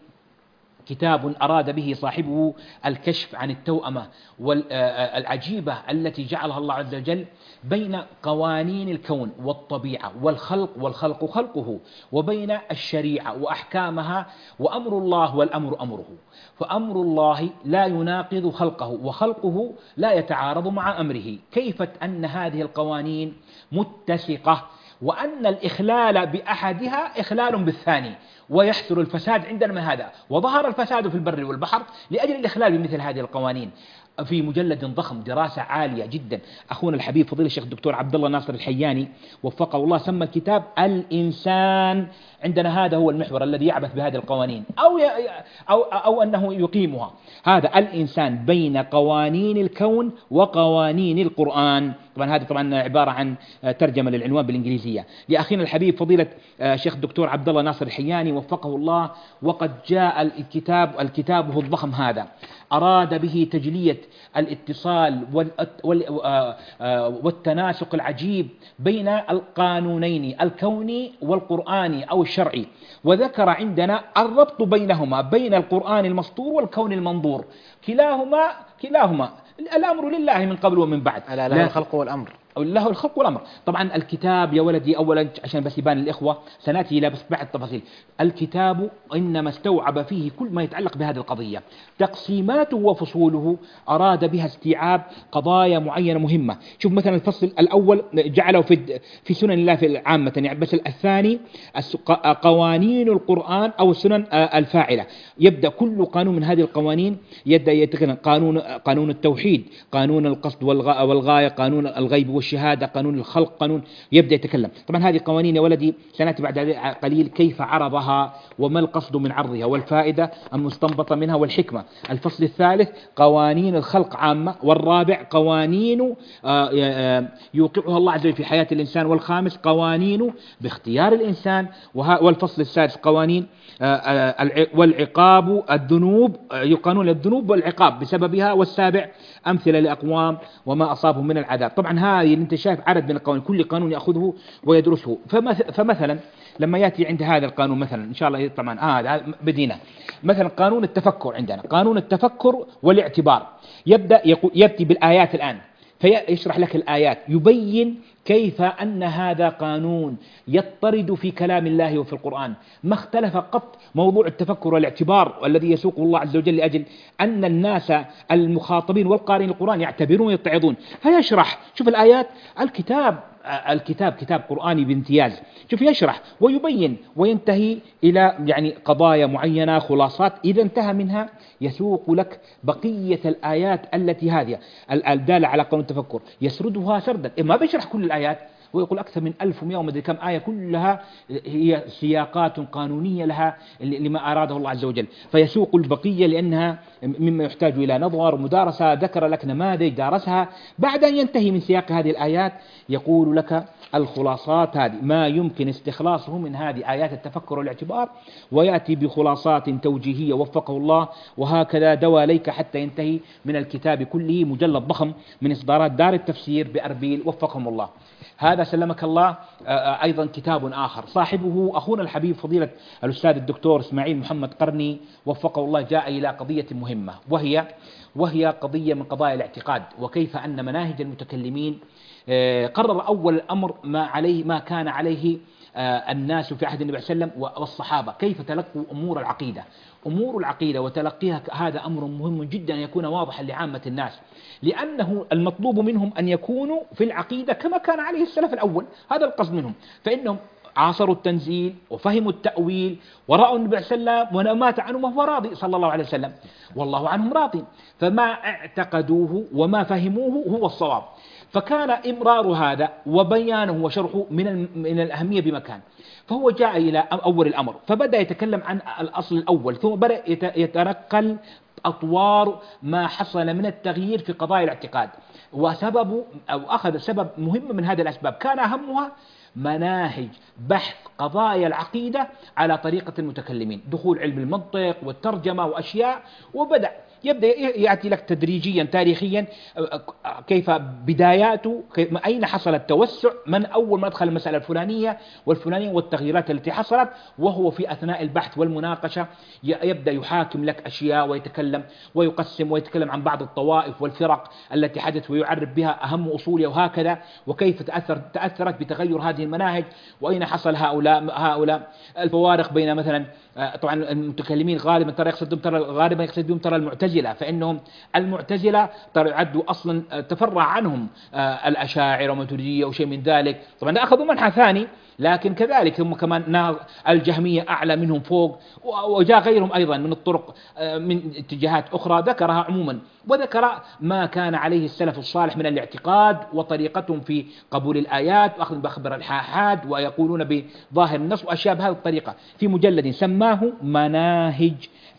كتاب أراد به صاحبه الكشف عن التوأمة والعجيبة التي جعلها الله عز وجل بين قوانين الكون والطبيعة والخلق خلقه، وبين الشريعة وأحكامها، وأمر الله والأمر أمره. فأمر الله لا يناقض خلقه، وخلقه لا يتعارض مع أمره. كيف أن هذه القوانين متسقة، وأن الإخلال بأحدها إخلال بالثاني، ويحصل الفساد عندنا من هذا. وظهر الفساد في البر والبحر لأجل الإخلال بمثل هذه القوانين. في مجلد ضخم، دراسة عالية جدا. أخونا الحبيب فضيلة الشيخ الدكتور عبد الله ناصر الحياني وفقه الله سمى الكتاب الإنسان. عندنا هذا هو المحور الذي يعبث بهذه القوانين أو أنه يقيمها. هذا الإنسان بين قوانين الكون وقوانين القرآن. طبعا هذا طبعا عبارة عن ترجمة للعنوان بالإنجليزية لأخينا الحبيب فضيلة الشيخ الدكتور عبد الله ناصر الحياني وفقه الله. وقد جاء الكتاب الضخم هذا أراد به تجلية الاتصال والتناسق العجيب بين القانونين الكوني والقرآني أو الشرعي، وذكر عندنا الربط بينهما، بين القرآن المسطور والكون المنظور، كلاهما الأمر لله من قبل ومن بعد. له الخلق والأمر، له الخلق والأمر. طبعا الكتاب يا ولدي أولا عشان بس يبان للإخوة سنأتي إلى بس بعض التفاصيل. الكتاب إنما استوعب فيه كل ما يتعلق بهذه القضية، تقسيماته وفصوله أراد بها استيعاب قضايا معينة مهمة. شوف مثلا الفصل الأول جعله في سنن الله في العامة يعني، بس الثاني قوانين القرآن أو السنن الفاعلة. يبدأ كل قانون من هذه القوانين يبدأ يتكلم قانون التوحيد، قانون القصد والغاية، قانون الغيب والشهادة، قانون الخلق، قانون يبدأ يتكلم. طبعا هذه قوانين يا ولدي سنأتي بعد قليل كيف عرضها وما القصد من عرضها والفائدة المستنبطة منها والحكمة. الفصل الثالث قوانين الخلق عامة، والرابع قوانين يوقعها الله عز وجل في حياة الإنسان، والخامس قوانين باختيار الإنسان، والفصل السادس قوانين والعقاب الذنوب، قانون الذنوب والعقاب بسببها، والسابع أمثلة لأقوام وما أصابهم من العذاب. طبعا هذه أنت شايف عدد من القوانين، كل قانون يأخذه ويدرسه. فمثلا لما يأتي عند هذا القانون مثلا إن شاء الله طبعا هذا بدينا مثلا قانون التفكر. عندنا قانون التفكر والاعتبار، يبدأ يأتي بالآيات الآن فيشرح لك الآيات، يبين كيف أن هذا قانون يضطرد في كلام الله وفي القرآن، ما اختلف قط موضوع التفكر والاعتبار الذي يسوقه الله عز وجل لأجل أن الناس المخاطبين والقارئين القرآن يعتبرون ويتعظون. فيشرح، شوف الآيات، الكتاب كتاب قرآني بامتياز، شوف يشرح ويبين وينتهي إلى يعني قضايا معينة، خلاصات، إذا انتهى منها يسوق لك بقية الآيات التي هذه الدالة على قانون التفكر، يسردها سردا، ما بيشرح كل الآيات، ويقول أكثر من 1100 ومدري كم آية، كلها هي سياقات قانونية لها لما أراده الله عز وجل، فيسوق البقية لأنها مما يحتاج إلى نظر ومدارسة. ذكر لك نماذج دارسها، بعد أن ينتهي من سياق هذه الآيات يقول لك الخلاصات، هذه ما يمكن استخلاصه من هذه آيات التفكر والاعتبار، ويأتي بخلاصات توجيهية وفقه الله، وهكذا دوى ليك حتى ينتهي من الكتاب كله، مجلد ضخم من إصدارات دار التفسير بأربيل وفقهم الله. هذا سلمك الله. أيضا كتاب آخر صاحبه أخونا الحبيب فضيلة الأستاذ الدكتور إسماعيل محمد قرني وفقه الله، جاء إلى قضية مهمة، وهي قضية من قضايا الاعتقاد، وكيف أن مناهج المتكلمين قرر أول الأمر ما كان عليه الناس في عهد النبي صلى الله عليه وسلم والصحابة، كيف تلقوا أمور العقيدة وتلقيها. هذا أمر مهم جدا أن يكون واضحا لعامة الناس، لأنه المطلوب منهم أن يكونوا في العقيدة كما كان عليه السلف الأول، هذا القصد منهم، فإنهم عاصروا التنزيل وفهموا التأويل ورأوا النبي صلى الله عليه وسلم ومات عنهم وهو راضي صلى الله عليه وسلم، والله عنهم راض، فما اعتقدوه وما فهموه هو الصواب. فكان إمرار هذا وبيانه وشرحه من الأهمية بمكان. فهو جاء إلى أول الأمر فبدأ يتكلم عن الأصل الأول، ثم بدأ يتنقل أطوار ما حصل من التغيير في قضايا الاعتقاد، وسبب أو أخذ سبب مهم من هذه الأسباب كان أهمها مناهج بحث قضايا العقيدة على طريقة المتكلمين، دخول علم المنطق والترجمة وأشياء، وبدأ يبدأ يأتي لك تدريجيا تاريخيا كيف بداياته، أين حصل التوسع، من أول ما أدخل المسألة الفلانية والفلانية والتغييرات التي حصلت، وهو في أثناء البحث والمناقشة يبدأ يحاكم لك أشياء ويتكلم ويقسم ويتكلم عن بعض الطوائف والفرق التي حدث ويعرف بها أهم أصولها وهكذا، وكيف تأثرت بتغير هذه المناهج، وأين حصل هؤلاء الفوارق بين مثلا طبعا المتكلمين غالبا يقصدون المعتزلة، فإنهم المعتزلة يعدوا أصلا تفرع عنهم الأشاعرة والماتريدية وشيء من ذلك، طبعا أخذوا منحى ثاني، لكن كذلك هم كمان الجهمية أعلى منهم فوق، وجاء غيرهم أيضا من الطرق من اتجاهات أخرى ذكرها عموما، وذكر ما كان عليه السلف الصالح من الاعتقاد وطريقتهم في قبول الآيات وأخذ بخبر الحاحات ويقولون بظاهر النص وأشياء بهذه الطريقة، في مجلد سماه مناهج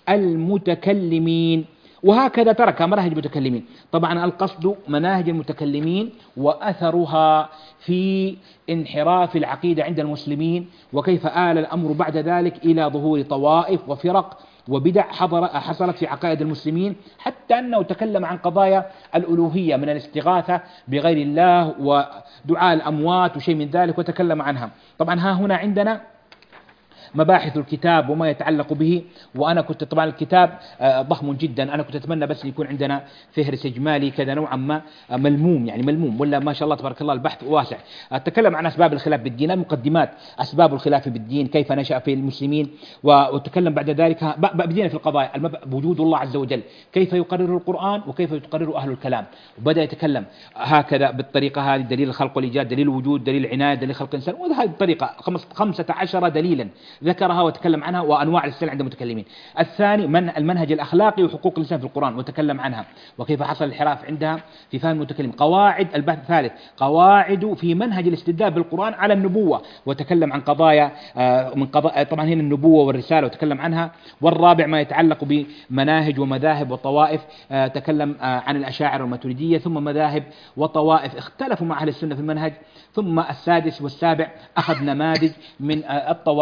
المتكلمين، وهكذا ترك مناهج المتكلمين. طبعا القصد مناهج المتكلمين وأثرها في انحراف العقيدة عند المسلمين، وكيف آل الأمر بعد ذلك إلى ظهور طوائف وفرق وبدع حصلت في عقائد المسلمين، حتى أنه تكلم عن قضايا الألوهية من الاستغاثة بغير الله ودعاء الأموات وشيء من ذلك وتكلم عنها. طبعا ها هنا عندنا مباحث الكتاب وما يتعلق به، وأنا كنت طبعا الكتاب ضخم جدا، أنا كنت أتمنى بس يكون عندنا فهرس إجمالي كذا نوعا ما ملموم، ولا ما شاء الله تبارك الله البحث واسع. أتكلم عن أسباب الخلاف بالدين، المقدمات، أسباب الخلاف بالدين، كيف نشأ في المسلمين، وتكلم بعد ذلك بدينا في القضايا وجود الله عز وجل، كيف يقرر القرآن وكيف يقرر أهل الكلام، وبدأ يتكلم هكذا بالطريقة هذه، دليل الخلق والإيجاد، دليل الوجود، دليل العناية، دليل خلق الإنسان، وهذه الطريقة 15 دليلا ذكرها وتكلم عنها، وأنواع الاستدلال عند المتكلمين. الثاني المنهج الأخلاقي وحقوق الإنسان في القرآن وتكلم عنها، وكيف حصل الانحراف عندها في فهم المتكلم. قواعد البحث الثالث قواعد في منهج الاستدلال بالقرآن على النبوة، وتكلم عن قضايا من قضايا طبعا هنا النبوة والرسالة وتكلم عنها. والرابع ما يتعلق بمناهج ومذاهب وطوائف، تكلم عن الأشاعرة والماتريدية، ثم مذاهب وطوائف اختلفوا مع أهل السنة في المنهج. ثم السادس والسابع أخذ نماذج من الطوائف، مدارسة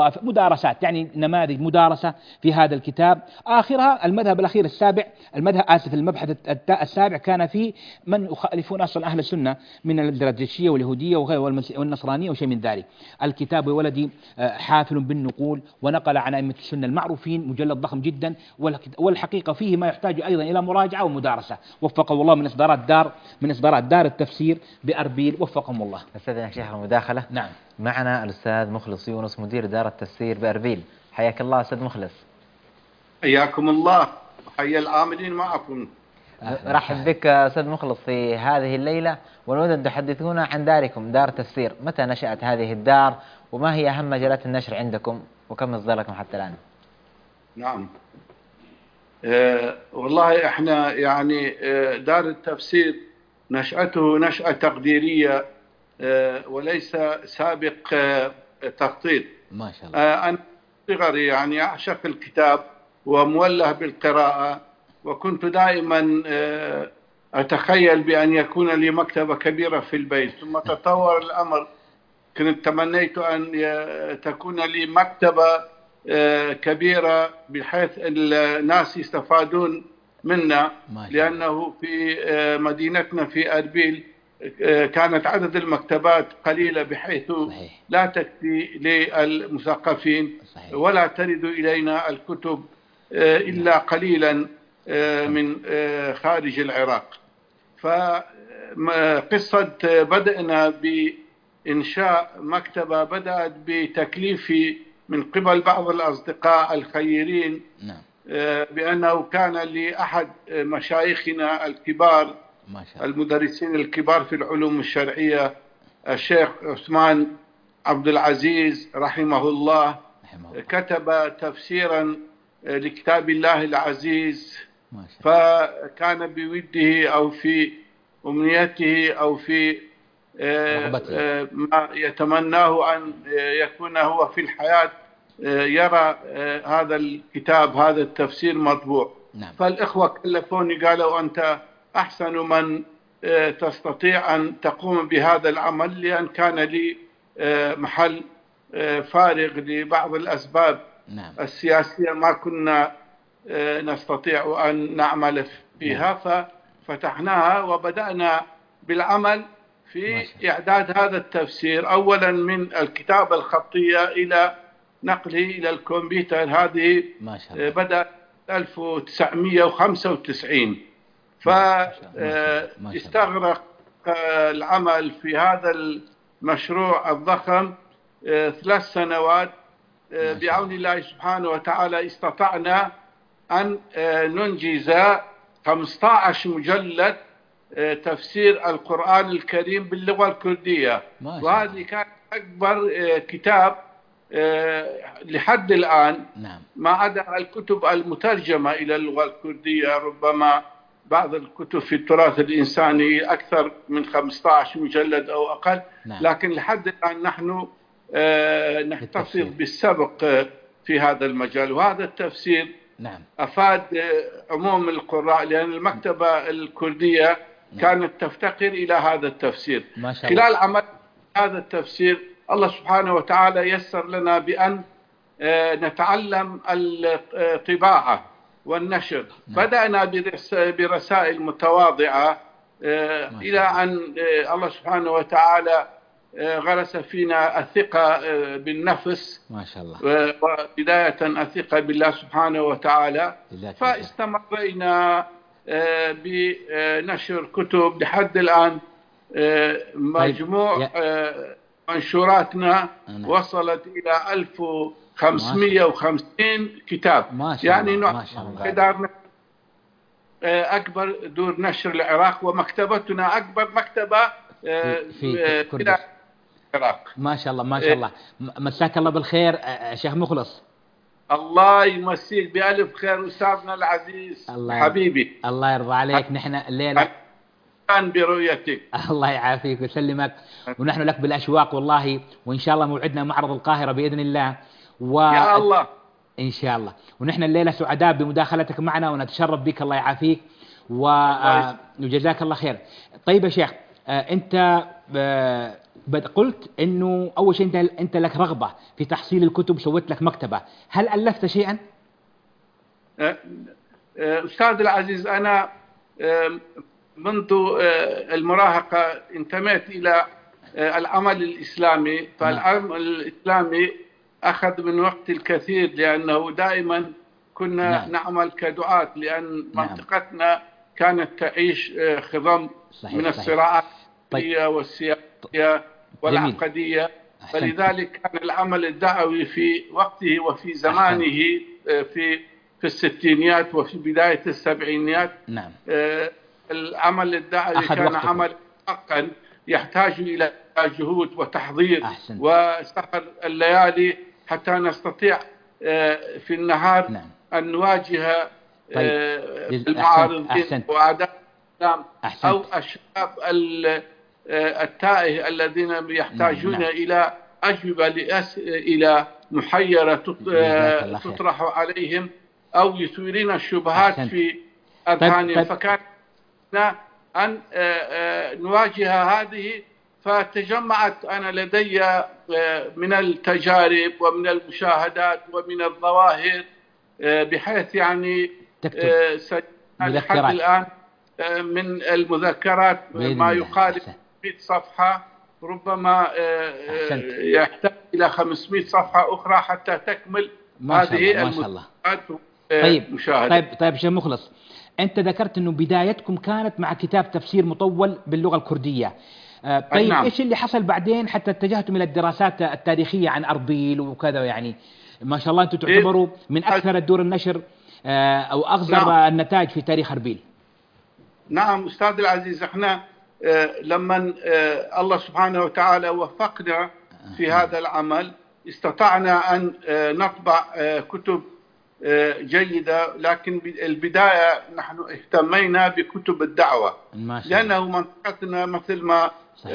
مدارسات، يعني نماذج مدارسة في هذا الكتاب. آخرها المذهب الأخير السابع، المبحث السابع كان فيه من يخالفون أصلا أهل السنة من الزرادشتية واليهودية والنصرانية وشيء من ذلك. الكتاب يا ولدي حافل بالنقول، ونقل عن أئمة السنة المعروفين، مجلد ضخم جدا، والحقيقة فيه ما يحتاج أيضا إلى مراجعة ومدارسة. وفقه الله، من إصدارات دار التفسير بأربيل، وفقهم الله. أستاذنا شيخ المداخلة. نعم. معنا الأستاذ مخلص يونس، مدير دار التفسير بأربيل. حياك الله أستاذ مخلص. حياكم الله وحيا العاملين معكم. رحب بك أستاذ مخلص في هذه الليلة، ونود أن تحدثونا عن داركم دار تفسير. متى نشأت هذه الدار، وما هي أهم مجالات النشر عندكم، وكم إصداركم حتى الآن؟ نعم. والله احنا يعني دار التفسير نشأته نشأة تقديرية وليس سابق تخطيط. ما شاء الله. أنا صغري يعني أعشق الكتاب وموله بالقراءة، وكنت دائما أتخيل بأن يكون لي مكتبة كبيرة في البيت. ثم تطور الأمر، كنت تمنيت أن تكون لي مكتبة كبيرة بحيث الناس يستفادون منا، لأنه في مدينتنا في أربيل كانت عدد المكتبات قليلة بحيث لا تكفي للمثقفين، ولا ترد إلينا الكتب إلا قليلا من خارج العراق. فقصة بدأنا بإنشاء مكتبة بدأت بتكليفي من قبل بعض الأصدقاء الخيرين، بأنه كان لأحد مشايخنا الكبار المدرسين الكبار في العلوم الشرعية، الشيخ عثمان عبد العزيز رحمه الله، كتب تفسيرا لكتاب الله العزيز، فكان بوده أو في أمنيته أو في ما يتمناه أن يكون هو في الحياة يرى هذا الكتاب، هذا التفسير مطبوع. فالإخوة كلفوني، قالوا أنت أحسن من تستطيع أن تقوم بهذا العمل، لأن كان لي محل فارغ لبعض الأسباب السياسية ما كنا نستطيع أن نعمل فيها، ففتحناها وبدأنا بالعمل في إعداد هذا التفسير، أولا من الكتابة الخطية إلى نقله إلى الكمبيوتر. هذه بدأ 1995، فاستغرق العمل في هذا المشروع الضخم 3 سنوات. بعون الله سبحانه وتعالى استطعنا أن ننجز 15 مجلد تفسير القرآن الكريم باللغة الكردية، وهذه كانت أكبر كتاب لحد الآن، ما عدا الكتب المترجمة إلى اللغة الكردية. ربما بعض الكتب في التراث الإنساني أكثر من 15 مجلد أو أقل، لكن لحد الآن نحن نحتفظ بالسبق في هذا المجال. وهذا التفسير أفاد عموم القراء، لأن المكتبة الكردية كانت تفتقر إلى هذا التفسير. خلال عمل هذا التفسير الله سبحانه وتعالى يسر لنا بأن نتعلم الطباعة والنشر. بدأنا برسائل متواضعة إلى أن الله سبحانه وتعالى غرس فينا الثقة بالنفس، ما شاء الله، وبداية الثقة بالله سبحانه وتعالى. فاستمرينا بنشر كتب لحد الآن. مجموع منشوراتنا وصلت إلى 1550 كتاب، يعني قدرنا أكبر دور نشر العراق، ومكتبتنا أكبر مكتبة في العراق. ما شاء الله ما شاء الله. مساك الله بالخير شيخ مخلص. الله يمسيك بألف خير أستاذنا العزيز حبيبي. الله يرضى عليك. نحن الليلة برؤيتك. الله يعافيك ويسلمك، ونحن لك بالأشواق والله. وإن شاء الله موعدنا معرض القاهرة بإذن الله. يا الله إن شاء الله. ونحن الليلة سعداء بمداخلتك معنا ونتشرف بك. الله يعافيك وجزاك الله خير. طيب يا شيخ، أنت قلت انه اول شيء انت لك رغبه في تحصيل الكتب، سويت لك مكتبه، هل الفت شيئا؟ استاذ العزيز، انا منذ المراهقه انتميت الى العمل الاسلامي، فالعمل الاسلامي اخذ من وقت الكثير، لانه دائما كنا نعمل كدعاة، لان منطقتنا كانت تعيش خضم من الصراعات والسياسيه والعقديه، فلذلك كان العمل الدعوي في وقته وفي زمانه في الستينيات وفي بداية السبعينيات. العمل الدعوي كان عمل حقا يحتاج إلى جهود وتحضير وسهر الليالي حتى نستطيع في النهار أن نواجه المعارضين وأعداء الإسلام أو الشباب التائه الذين يحتاجون إلى أجوبة إلى محيرة تطرح عليهم أو يثيرون الشبهات في أذهانهم، فكان أن نواجه هذه. فتجمعت أنا لدي من التجارب ومن المشاهدات ومن الظواهر، بحيث يعني لحد الآن من المذكرات ما يقارب 100 صفحة، ربما يحتاج إلى 500 صفحة أخرى حتى تكمل هذه المذكرات. طيب شيخ مخلص، أنت ذكرت أنه بدايتكم كانت مع كتاب تفسير مطول باللغة الكردية. طيب إيش اللي حصل بعدين حتى اتجهتم إلى الدراسات التاريخية عن أربيل وكذا؟ يعني ما شاء الله أنتم تعتبروا من أكثر الدور النشر أو أغزر النتائج في تاريخ أربيل. نعم أستاذ العزيز، احنا لما الله سبحانه وتعالى وفقنا في هذا العمل استطعنا أن نطبع كتب جيدة، لكن البداية نحن اهتمينا بكتب الدعوة، لأنه منطقتنا مثل ما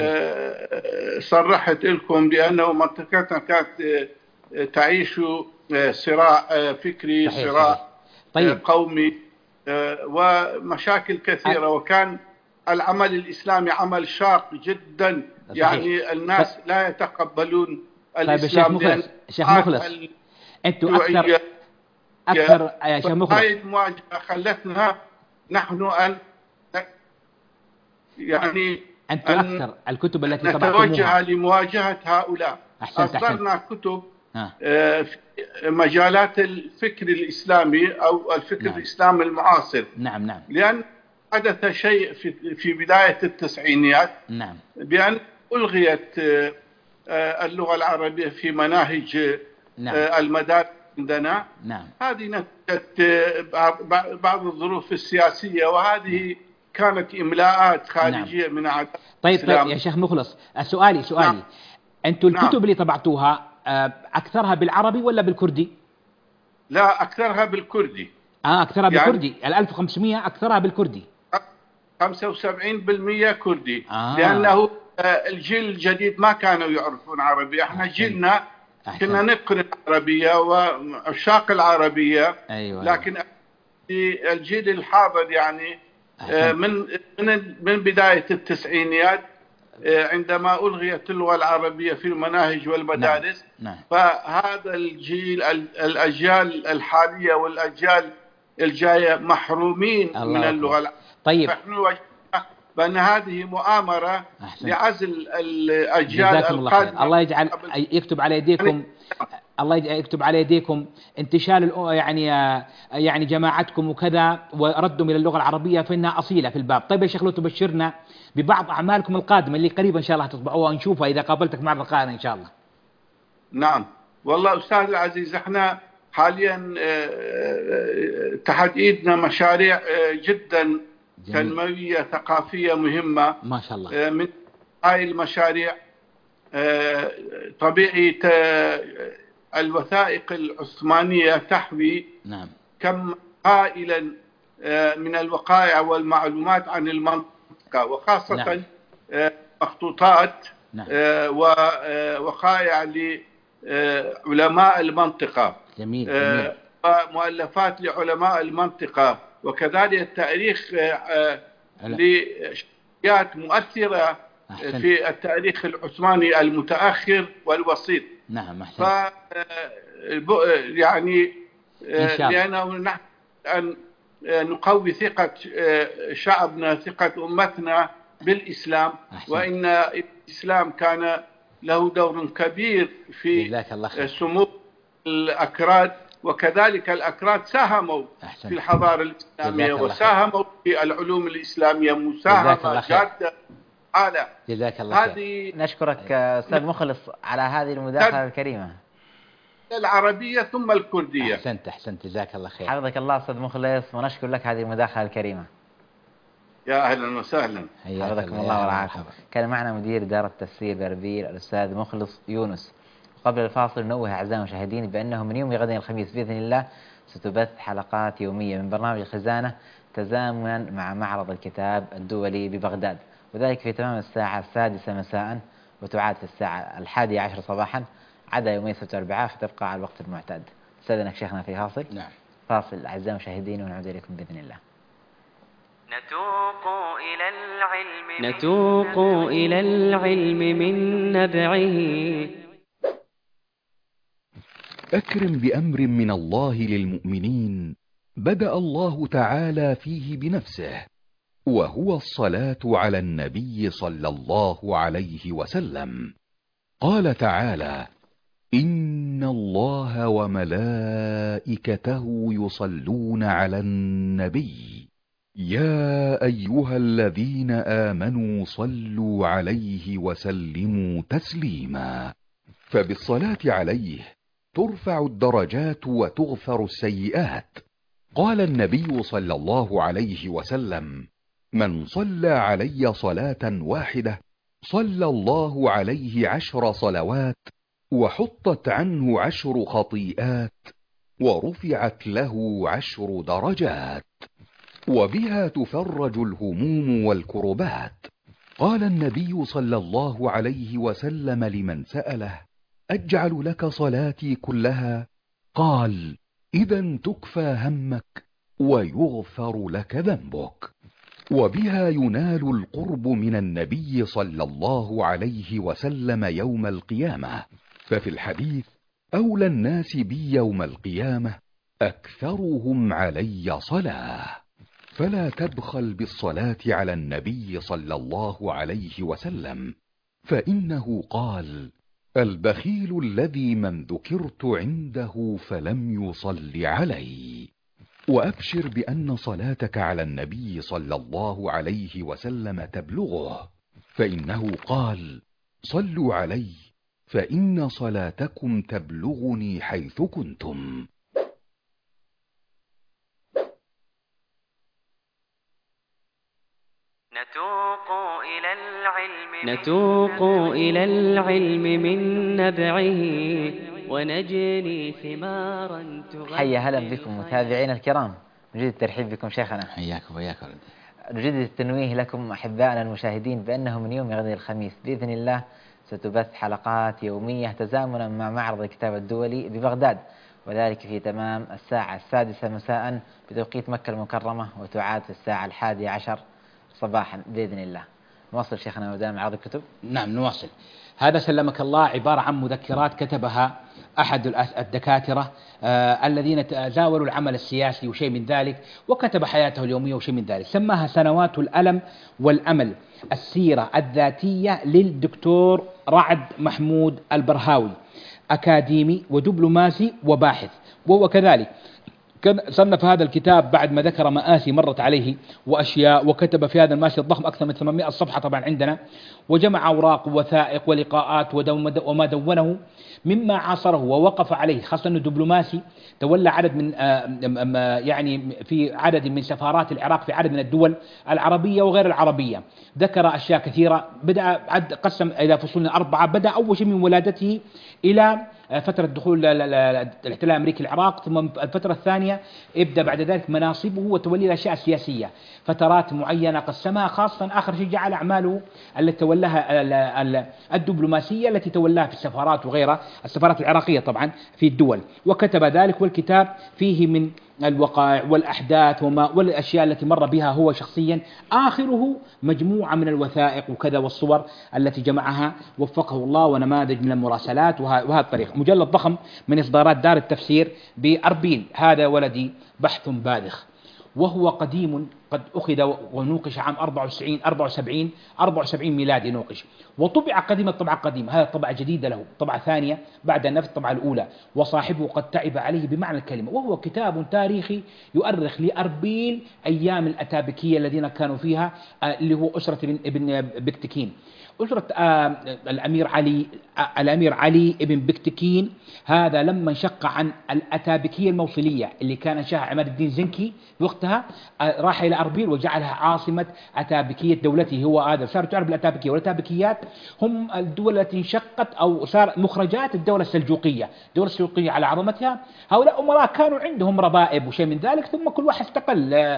صرحت لكم بأنه منطقتنا كانت تعيش صراع فكري، صراع قومي ومشاكل كثيرة، وكان العمل الإسلامي عمل شاق جدا. يعني الناس لا يتقبلون الإسلام. طيب شيخ مخلص أنتم أكثر يا شيخ مخلص، هاي المواجهة خلتنا نحن أن يعني أنتم أكثر الكتب التي نتوجه لمواجهة هؤلاء. أصدرنا كتب في مجالات الفكر الإسلامي أو الفكر الإسلامي المعاصر. نعم. لأن حدث شيء في بداية التسعينيات، بأن ألغيت اللغة العربية في مناهج المدارس عندنا. هذه نتيجة بعض الظروف السياسية، وهذه كانت إملاءات خارجية من أعداء الإسلام. طيب يا شيخ مخلص، سؤالي أنتم الكتب اللي طبعتوها أكثرها بالعربي ولا بالكردي؟ لا، أكثرها بالكردي. أكثرها بالكردي. 1500 أكثرها بالكردي. 75% كردي. لأنه الجيل الجديد ما كانوا يعرفون عربي. احنا جيلنا كنا نقرأ العربية وعشاق العربية. لكن الجيل الحاضر يعني من بداية التسعينيات عندما ألغيت اللغة العربية في المناهج والمدارس. فهذا الجيل، الأجيال الحالية والأجيال الجاية محرومين من اللغة العربية. طيب بأن هذه مؤامرة لعزل الأجيال القادمة. الله يجعل يكتب على يديكم، الله يكتب على يديكم انتشال يعني جماعتكم وكذا وردوا إلى اللغة العربية فإنها أصيلة في الباب. طيب يا شيخ لو تبشرنا ببعض أعمالكم القادمة اللي قريبا إن شاء الله تطبعوها ونشوفها إذا قابلتك مع القائنا إن شاء الله. نعم والله أستاذ العزيز، احنا حاليا تحت ايدنا مشاريع جدا تنموية ثقافية مهمة ما شاء الله. من هاي المشاريع طبيعي الوثائق العثمانية تحوي كم هائلا من الوقائع والمعلومات عن المنطقة، وخاصة مخطوطات ووقائع لعلماء المنطقة. جميل. ومؤلفات لعلماء المنطقة، وكذلك تاريخ لشخصيات مؤثرة في التاريخ العثماني المتأخر والوسيط. نعم أحسن. يعني لأنه نحن أن نقوي ثقة شعبنا، ثقة أمتنا بالإسلام. أحسن. وإن الإسلام كان له دور كبير في سمو الأكراد، وكذلك الأكراد ساهموا في الحضارة الإسلامية وساهموا في العلوم الإسلامية مساهمة جادة. جزاك الله خير. نشكرك أستاذ مخلص على هذه المداخلة الكريمة. العربية ثم الكردية. أحسنت جزاك الله خير. حفظك الله أستاذ مخلص، ونشكر لك هذه المداخلة الكريمة. يا أهلا وسهلا. حفظكم الله ورعاكم. كان معنا مدير إدارة تفسير بأربيل الأستاذ مخلص يونس. قبل الفاصل نوه أعزائي المشاهدين بأنه من يوم غد الخميس بإذن الله ستبث حلقات يومية من برنامج الخزانة تزامنا مع معرض الكتاب الدولي ببغداد، وذلك في تمام الساعة 6 مساء، وتعاد في الساعة 11 صباحا، عدا يومي السبت والأربعاء، فتبقى على الوقت المعتاد. استاذنك شيخنا في فاصل. نعم. فاصل أعزائي المشاهدين ونعود إليكم بإذن الله. نتوق إلى العلم من نبعه. أكرم بأمر من الله للمؤمنين بدأ الله تعالى فيه بنفسه، وهو الصلاة على النبي صلى الله عليه وسلم. قال تعالى: إن الله وملائكته يصلون على النبي يا أيها الذين آمنوا صلوا عليه وسلموا تسليما. فبالصلاة عليه ترفع الدرجات وتغفر السيئات. قال النبي صلى الله عليه وسلم: من صلى علي صلاة واحدة صلى الله عليه 10 صلوات، وحطت عنه 10 خطيئات، ورفعت له 10 درجات، وبها تفرج الهموم والكربات. قال النبي صلى الله عليه وسلم لمن سأله: أجعل لك صلاتي كلها؟ قال: إذا تكفى همك ويغفر لك ذنبك. وبها ينال القرب من النبي صلى الله عليه وسلم يوم القيامة. ففي الحديث: أولى الناس بي يوم القيامة أكثرهم علي صلاة. فلا تبخل بالصلاة على النبي صلى الله عليه وسلم، فإنه قال: البخيل الذي من ذكرت عنده فلم يصل علي. وأبشر بأن صلاتك على النبي صلى الله عليه وسلم تبلغه، فإنه قال: صلوا علي فإن صلاتكم تبلغني حيث كنتم. نتوق إلى العلم من نبعه، ونجني ثمارا تغذي. حيا هلا بكم متابعينا الكرام، نجد الترحيب بكم شيخنا. حياكم وياكم. نجد التنويه لكم أحبائنا المشاهدين بأنه من يوم غد الخميس بإذن الله ستبث حلقات يومية تزامنا مع معرض الكتاب الدولي ببغداد، وذلك في تمام الساعة 6 مساء بتوقيت مكة المكرمة، وتعاد في الساعة 11 صباحا بإذن الله. نواصل شيخنا ودام عرض الكتب. نعم نواصل. هذا سلمك الله عبارة عن مذكرات كتبها أحد الدكاترة الذين تزاولوا العمل السياسي وشيء من ذلك، وكتب حياته اليومية وشيء من ذلك. سماها سنوات الألم والأمل، السيرة الذاتية للدكتور رعد محمود البرهاوي، أكاديمي ودبلوماسي وباحث. وهو كذلك صنف هذا الكتاب بعد ما ذكر مآسي مرت عليه وأشياء، وكتب في هذا الماشي الضخم أكثر من 800 صفحة طبعا عندنا، وجمع أوراق ووثائق ولقاءات وما دونه مما عاصره ووقف عليه، خاصة أنه دبلوماسي تولى عدد من يعني في عدد من سفارات العراق في عدد من الدول العربية وغير العربية. ذكر أشياء كثيرة، بدأ قسم إلى فصول 4. بدأ أول شيء من ولادته إلى فترة دخول الاحتلال الأمريكي العراق، ثم الفترة الثانية ابدأ بعد ذلك مناصبه وتولي الأشياء السياسية، فترات معينة قسمها، خاصة آخر شيء جعل أعماله التي تولاها الدبلوماسية التي تولاها في السفارات وغيرها، السفارات العراقية طبعا في الدول، وكتب ذلك، والكتاب فيه من الوقائع والأحداث والأشياء التي مر بها هو شخصيا، آخره مجموعة من الوثائق وكذا والصور التي جمعها وفقه الله، ونماذج من المراسلات، وهذا الطريق. مجلد ضخم من إصدارات دار التفسير بأربيل. هذا ولدي بحث باذخ، وهو قديم، قد أخذ ونوقش عام 74 ميلادي نوقش، وطبع قديم، الطبعة قديمة، هذا طبعة جديدة له، طبعة ثانية بعد النفس، الطبعة الأولى، وصاحبه قد تعب عليه بمعنى الكلمة، وهو كتاب تاريخي يؤرخ لأربيل أيام الأتابكية الذين كانوا فيها، اللي هو أسرة ابن بكتكين، أسرة الأمير علي ابن بكتكين. هذا لما انشق عن الأتابكية الموصلية اللي كان أنشاها عماد الدين زنكي وقتها، راح إلى أربيل وجعلها عاصمة أتابكية دولته. هو هذا صار تعرف الأتابكية، والأتابكيات هم الدول التي انشقت أو صار مخرجات الدولة السلجوقية. الدولة السلجوقية على عظمتها، هؤلاء أمراء كانوا عندهم ربائب وشيء من ذلك، ثم كل واحد استقل،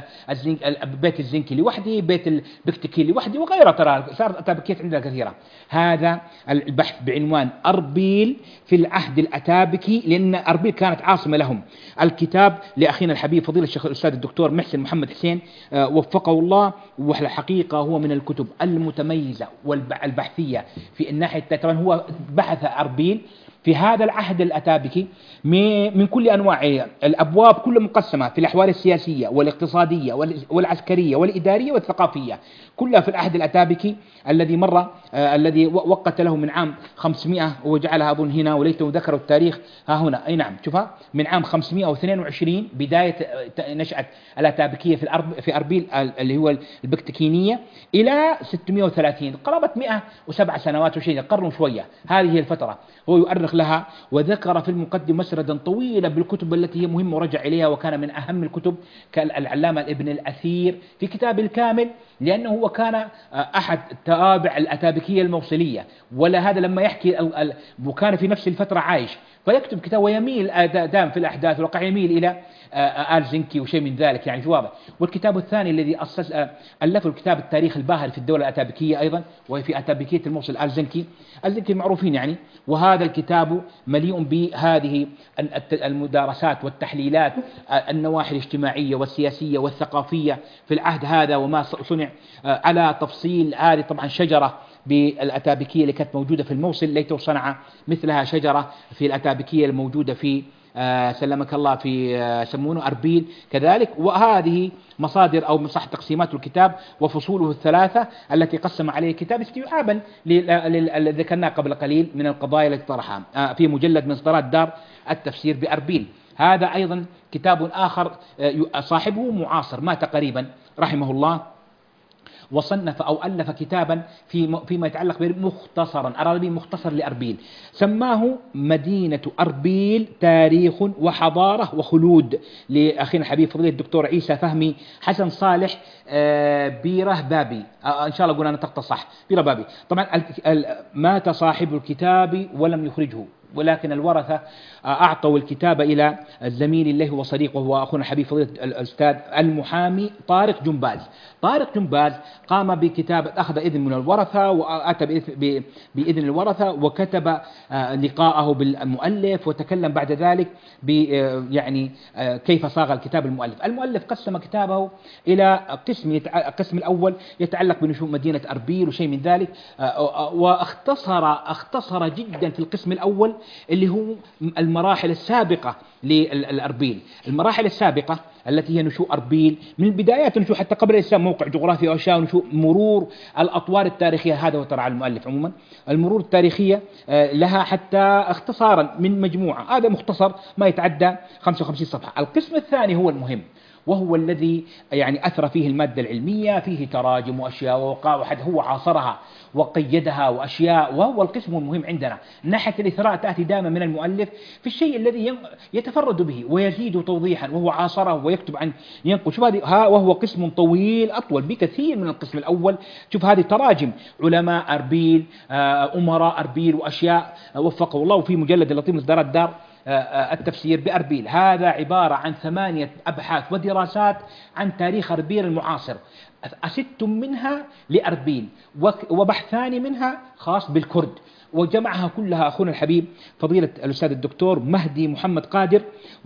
بيت الزنكي لوحده، بيت البكتكين لوحده، وغيره. ترى صارت أتابكيات عندنا كثيرة. هذا البحث بعنوان أربيل في العهد الأتابكي، لأن أربيل كانت عاصمة لهم. الكتاب لأخينا الحبيب فضيلة الشيخ الأستاذ الدكتور محسن محمد حسين وفقه الله، والحقيقة هو من الكتب المتميزة والبحثية في الناحية. طبعا هو بحث أربيل في هذا العهد الأتابكي من كل أنواعه، الأبواب كلها مقسمة في الأحوال السياسية والاقتصادية والعسكرية والإدارية والثقافية، كلها في العهد الأتابكي الذي مر، الذي وقت له من عام 500، وجعلها أظن هنا وليته ذكروا التاريخ، ها هنا أي نعم شوفها، من عام 522 بداية نشأة الأتابكية في أربيل اللي هو البكتكينية، إلى 630، قرابة 107 سنوات وشيء، قرن شوية. هذه هي الفترة هو يؤرخ لها، وذكر في المقدمة مسردا طويلا بالكتب التي هي مهمة ورجع إليها، وكان من أهم الكتب كالعلامة ابن الأثير في كتاب الكامل، لأنه هو كان أحد توابع الأتابكية الموصلية، ولا هذا لما يحكي وكان في نفس الفترة عايش، فيكتب كتاب ويميل دام في الأحداث الواقع، يميل إلى آل زنكي وشيء من ذلك، يعني واضح. والكتاب الثاني الذي ألفه الكتاب التاريخ الباهر في الدولة الأتابكية أيضا، وهي في أتابكية الموصل آل زنكي. آل زنكي معروفين يعني، وهذا الكتاب مليء بهذه المدارسات والتحليلات، النواحي الاجتماعية والسياسية والثقافية في العهد هذا، وما صنع على تفصيل. هذه طبعا شجرة بالأتابكية اللي كانت موجودة في الموصل، ليته صنع مثلها شجرة في الأتابكية الموجودة في سلمك الله في يسمونه أربيل كذلك. وهذه مصادر أو مصح تقسيمات الكتاب وفصوله الثلاثة التي قسم عليه الكتاب استيعابا الذي ذكرناه قبل قليل من القضايا التي طرحها في مجلد من إصدارات دار التفسير بأربيل. هذا أيضا كتاب آخر صاحبه معاصر، مات قريبا رحمه الله، وصنف أو ألف كتابا فيما يتعلق مختصرا عربي مختصر لأربيل، سماه مدينة أربيل تاريخ وحضارة وخلود، لأخينا الحبيب فضيلة الدكتور عيسى فهمي حسن صالح بيره بابي، إن شاء الله قلنا نطقت صح، بيره بابي. طبعا مات صاحب الكتاب ولم يخرجه، ولكن الورثة أعطوا الكتاب إلى الزميل له وصديقه وأخونا الحبيب فضيلة الأستاذ المحامي طارق جنباز. طارق جنباز قام بكتابة، أخذ إذن من الورثة وأتى بإذن الورثة، وكتب لقاءه بالمؤلف، وتكلم بعد ذلك يعني كيف صاغ الكتاب المؤلف. المؤلف قسم كتابه إلى القسم الأول يتعلق بنشوء مدينة أربيل وشيء من ذلك، واختصر جدا في القسم الأول اللي هو المراحل السابقة للأربيل. المراحل السابقة التي هي نشوء أربيل من بدايات نشوء حتى قبل الإسلام، موقع جغرافي وأشياء، ونشوء مرور الأطوار التاريخية. هذا هو ترى المؤلف عموما المرور التاريخية لها حتى اختصارا من مجموعة، هذا مختصر ما يتعدى 55 صفحة. القسم الثاني هو المهم، وهو الذي يعني أثر فيه المادة العلمية، فيه تراجم وأشياء ووقائع هو عاصرها وقيدها وأشياء، وهو القسم المهم عندنا. ناحية الإثراء تأتي دائما من المؤلف في الشيء الذي يتفرد به ويزيد توضيحا، وهو عاصره ويكتب عن ينقل. شوف هذه وهو قسم طويل أطول بكثير من القسم الأول. شوف هذه تراجم علماء أربيل، أمراء أربيل وأشياء وفقه الله. وفي مجلد لطيف إصدار الدار التفسير بأربيل، هذا عبارة عن 8 أبحاث ودراسات عن تاريخ أربيل المعاصر، 6 منها لأربيل وبحثان منها خاص بالكرد، وجمعها كلها أخونا الحبيب فضيلة الأستاذ الدكتور مهدي محمد قادر،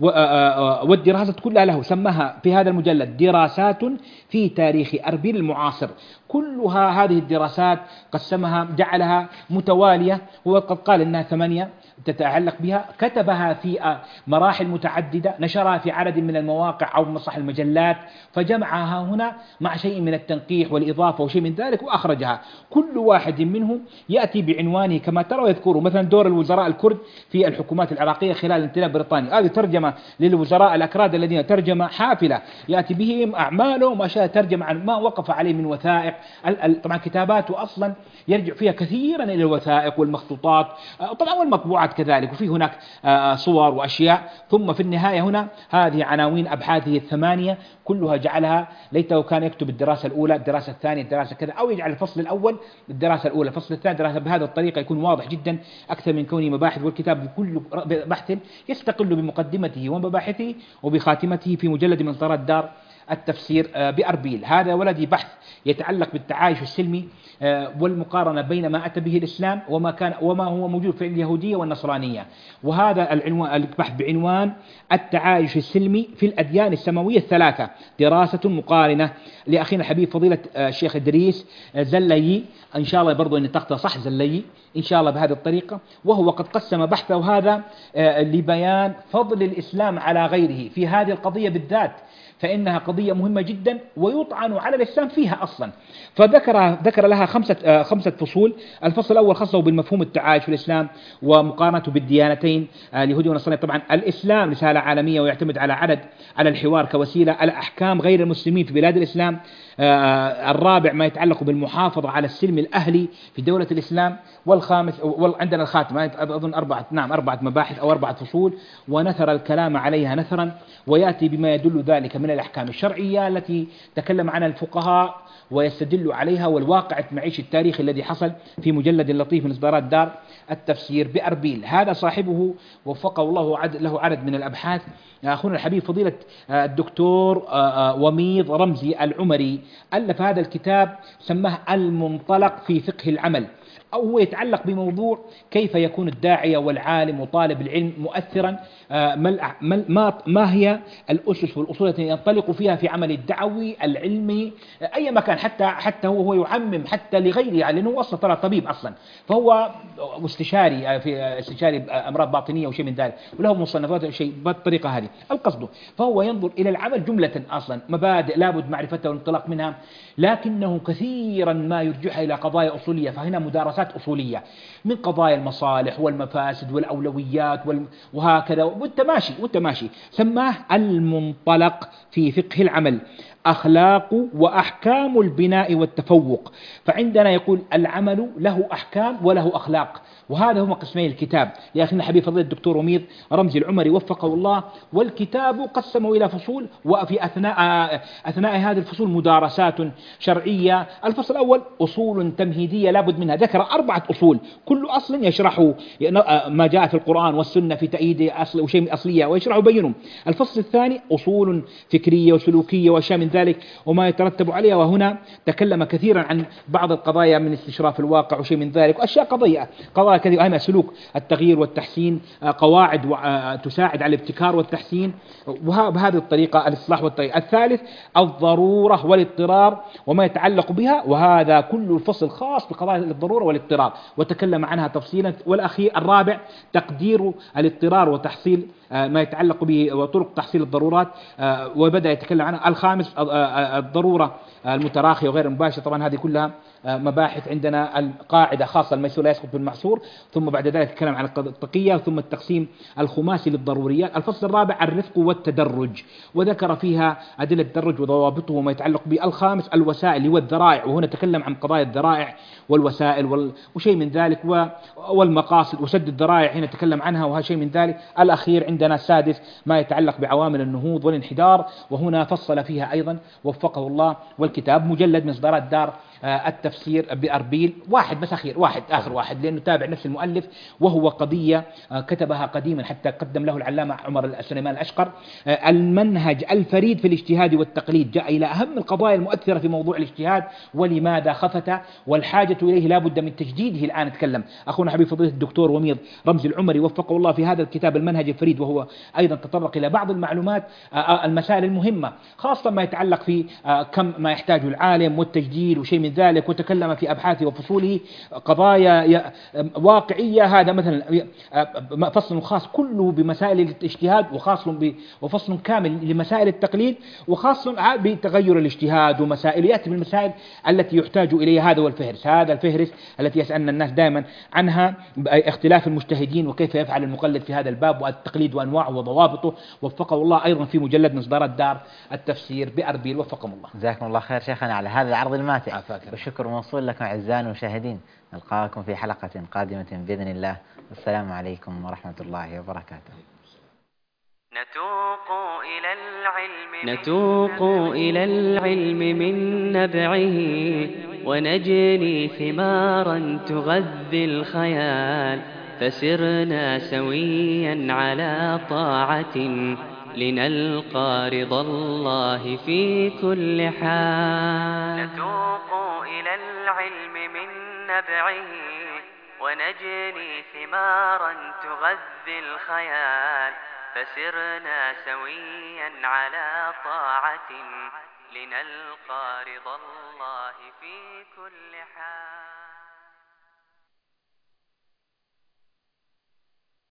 والدراسات كلها له سماها في هذا المجلد دراسات في تاريخ أربيل المعاصر. كلها هذه الدراسات قسمها جعلها متوالية، وقد قال إنها 8 تتعلق بها، كتبها في مراحل متعددة، نشرها في عدد من المواقع أو مصح المجلات، فجمعها هنا مع شيء من التنقيح والإضافة وشيء من ذلك وأخرجها. كل واحد منه يأتي بعنوانه كما ترى ويذكره، مثلا دور الوزراء الكرد في الحكومات العراقية خلال الانتداب البريطاني، هذه ترجمة للوزراء الأكراد الذين ترجمة حافلة يأتي بهم أعمالهم وأشياء، ترجمة عن ما وقف عليه من وثائق. طبعا كتاباته أصلا يرجع فيها كثيرا إلى الوثائق والمخطوطات طبعا والمطبوعات كذلك، وفي هناك صور وأشياء. ثم في النهاية هنا هذه عناوين أبحاثه 8 كلها جعلها، ليته كان يكتب الدراسة الأولى، الدراسة الثانية، الدراسة كذا، أو يجعل الفصل الأول الدراسة الأولى، الفصل الثاني دراسة. بهذه الطريقة يكون واضح جدا أكثر من كونه مباحث، والكتاب بكل بحث يستقل بمقدمته ومباحثه وبخاتمته في مجلد من إصدار الدار التفسير بأربيل. هذا ولدي بحث يتعلق بالتعايش السلمي والمقارنة بين ما أتى به الإسلام وما هو موجود في اليهودية والنصرانية. وهذا البحث بعنوان التعايش السلمي في الأديان السماوية الثلاثة، دراسة مقارنة لأخينا الحبيب فضيلة الشيخ إدريس زلي، إن شاء الله برضو أن تخطى صح زلي إن شاء الله بهذه الطريقة. وهو قد قسم بحثه هذا لبيان فضل الإسلام على غيره في هذه القضية بالذات، فإنها قضية مهمة جدا ويطعن على الإسلام فيها أصلا. فذكر لها 5 فصول. الفصل الأول خصه بالمفهوم التعايش في الإسلام ومقارنته بالديانتين اليهودية والنصرانية. طبعا الإسلام رسالة عالمية ويعتمد على الحوار كوسيلة على أحكام غير المسلمين في بلاد الإسلام. الرابع ما يتعلق بالمحافظة على السلم الأهلي في دولة الإسلام. والخامس عندنا الخاتمة أظن 4 مباحث أو 4 فصول، ونثر الكلام عليها نثرا، ويأتي بما يدل ذلك من الأحكام الشرعية التي تكلم عنها الفقهاء ويستدل عليها، والواقع معيش التاريخ الذي حصل في مجلد لطيف من إصدارات دار التفسير بأربيل. هذا صاحبه وفقه الله له عدد من الأبحاث. أخونا الحبيب فضيلة الدكتور وميض رمزي العمري ألف هذا الكتاب سماه المنطلق في فقه العمل، أو هو يتعلق بموضوع كيف يكون الداعية والعالم وطالب العلم مؤثرا، ما هي الأسس والأصول التي ينطلق فيها في عمل الدعوي العلمي أي مكان، حتى هو يعمم حتى لغيره، لأنه هو أصلا طلع طبيب أصلا، فهو استشاري أمراض باطنية وشيء من ذلك، وله مصنفات شيء بالطريقة هذه القصد. فهو ينظر إلى العمل جملة أصلا، مبادئ لابد معرفتها والانطلاق منها، لكنه كثيرا ما يرجعها إلى قضايا أصولية. فهنا مدارسات أصولية من قضايا المصالح والمفاسد والأولويات وهكذا والتماشي. سماه المنطلق في فقه العمل، أخلاق وأحكام البناء والتفوق. فعندنا يقول العمل له أحكام وله أخلاق، وهذا هما قسمي الكتاب يا أخينا حبيب فضيلة الدكتور وميض رمزي العمري وفقه الله. والكتاب قسمه إلى فصول، وفي أثناء هذه الفصول مدارسات شرعية. الفصل الأول أصول تمهيدية لابد منها، ذكر 4 أصول كل أصل يشرح ما جاء في القرآن والسنة في تأييد أصل وشيء من أصلية ويشرح ويبينهم. الفصل الثاني أصول فكرية وسلوكية وأشياء من ذلك وما يترتب عليها، وهنا تكلم كثيرا عن بعض القضايا من استشراف الواقع وشيء من ذلك وأشياء قضايا كثيرة، أهم سلوك التغيير والتحسين، قواعد تساعد على الابتكار والتحسين، وبهذه الطريقة الإصلاح والتغيير. الثالث الضرورة والاضطرار وما يتعلق بها، وهذا كل الفصل خاص بقضايا الضرورة والاضطرار وتكلم عنها تفصيلا. والأخير الرابع تقدير الاضطرار وتحصيل ما يتعلق به وطرق تحصيل الضرورات، وبدأ يتكلم عنها. الخامس الضرورة المتراخية وغير المباشرة، طبعا هذه كلها مباحث. عندنا القاعدة خاصة الميسور لا يسقط بالمحصور، ثم بعد ذلك الكلام عن التقية، ثم التقسيم الخماسي للضروريات. الفصل الرابع الرفق والتدرج، وذكر فيها أدلة التدرج وضوابطه وما يتعلق به. الخامس الوسائل والذرائع، وهنا تكلم عن قضايا الذرائع والوسائل وشيء من ذلك، والمقاصد وسد الذرائع هنا تكلم عنها وها شيء من ذلك. الأخير عندنا السادس ما يتعلق بعوامل النهوض والانحدار، وهنا فصل فيها أيضا وفقه الله. والكتاب مجلد من إصدارات دار التفسير بأربيل، واحد بس أخير، آخر واحد، لأنه تابع نفس المؤلف، وهو قضية كتبها قديما حتى قدم له العلامة عمر سليمان الأشقر، المنهج الفريد في الاجتهاد والتقليد، جاء إلى أهم القضايا المؤثرة في موضوع الاجتهاد ولماذا خفت والحاجة إليه لا بد من تجديده. الآن نتكلم أخونا حبيب فضيلة الدكتور وميض رمزي العمري وفقه الله في هذا الكتاب المنهج الفريد، وهو أيضا تطرق إلى بعض المعلومات المسائل المهمة، خاصة ما يتعلق في كم ما يحتاجه العالم والتجديد وشيء من ذلك، وتكلم في أبحاثه وفصوله قضايا واقعية. هذا مثلا فصل خاص كله بمسائل الاجتهاد، وفصل كامل لمسائل التقليد، وخاص بتغير الاجتهاد ومسائل، يأتي بالمسائل التي يحتاج إليها. هذا هو الفهرس، هذا الفهرس التي يسألنا الناس دائما عنها، اختلاف المجتهدين وكيف يفعل المقلد في هذا الباب، والتقليد وأنواعه وضوابطه، وفقه الله أيضا في مجلد من إصدارات دار التفسير بأربيل، وفقهم الله. جزاكم الله خير شيخنا على هذا العرض الماتع، والشكر موصول لكم أعزائنا المشاهدين. نلقاكم في حلقة قادمة بإذن الله، والسلام عليكم ورحمة الله وبركاته. نتوق إلى العلم من نبعه، ونجني ثمارا تغذي الخيال، فسرنا سويا على طاعة لنلقى رضا الله في كل حال. نتوق إلى العلم من نبعه، ونجني ثمارا تغذي الخيال، فسرنا سويا على طاعة لنلقى رضا الله في كل حال.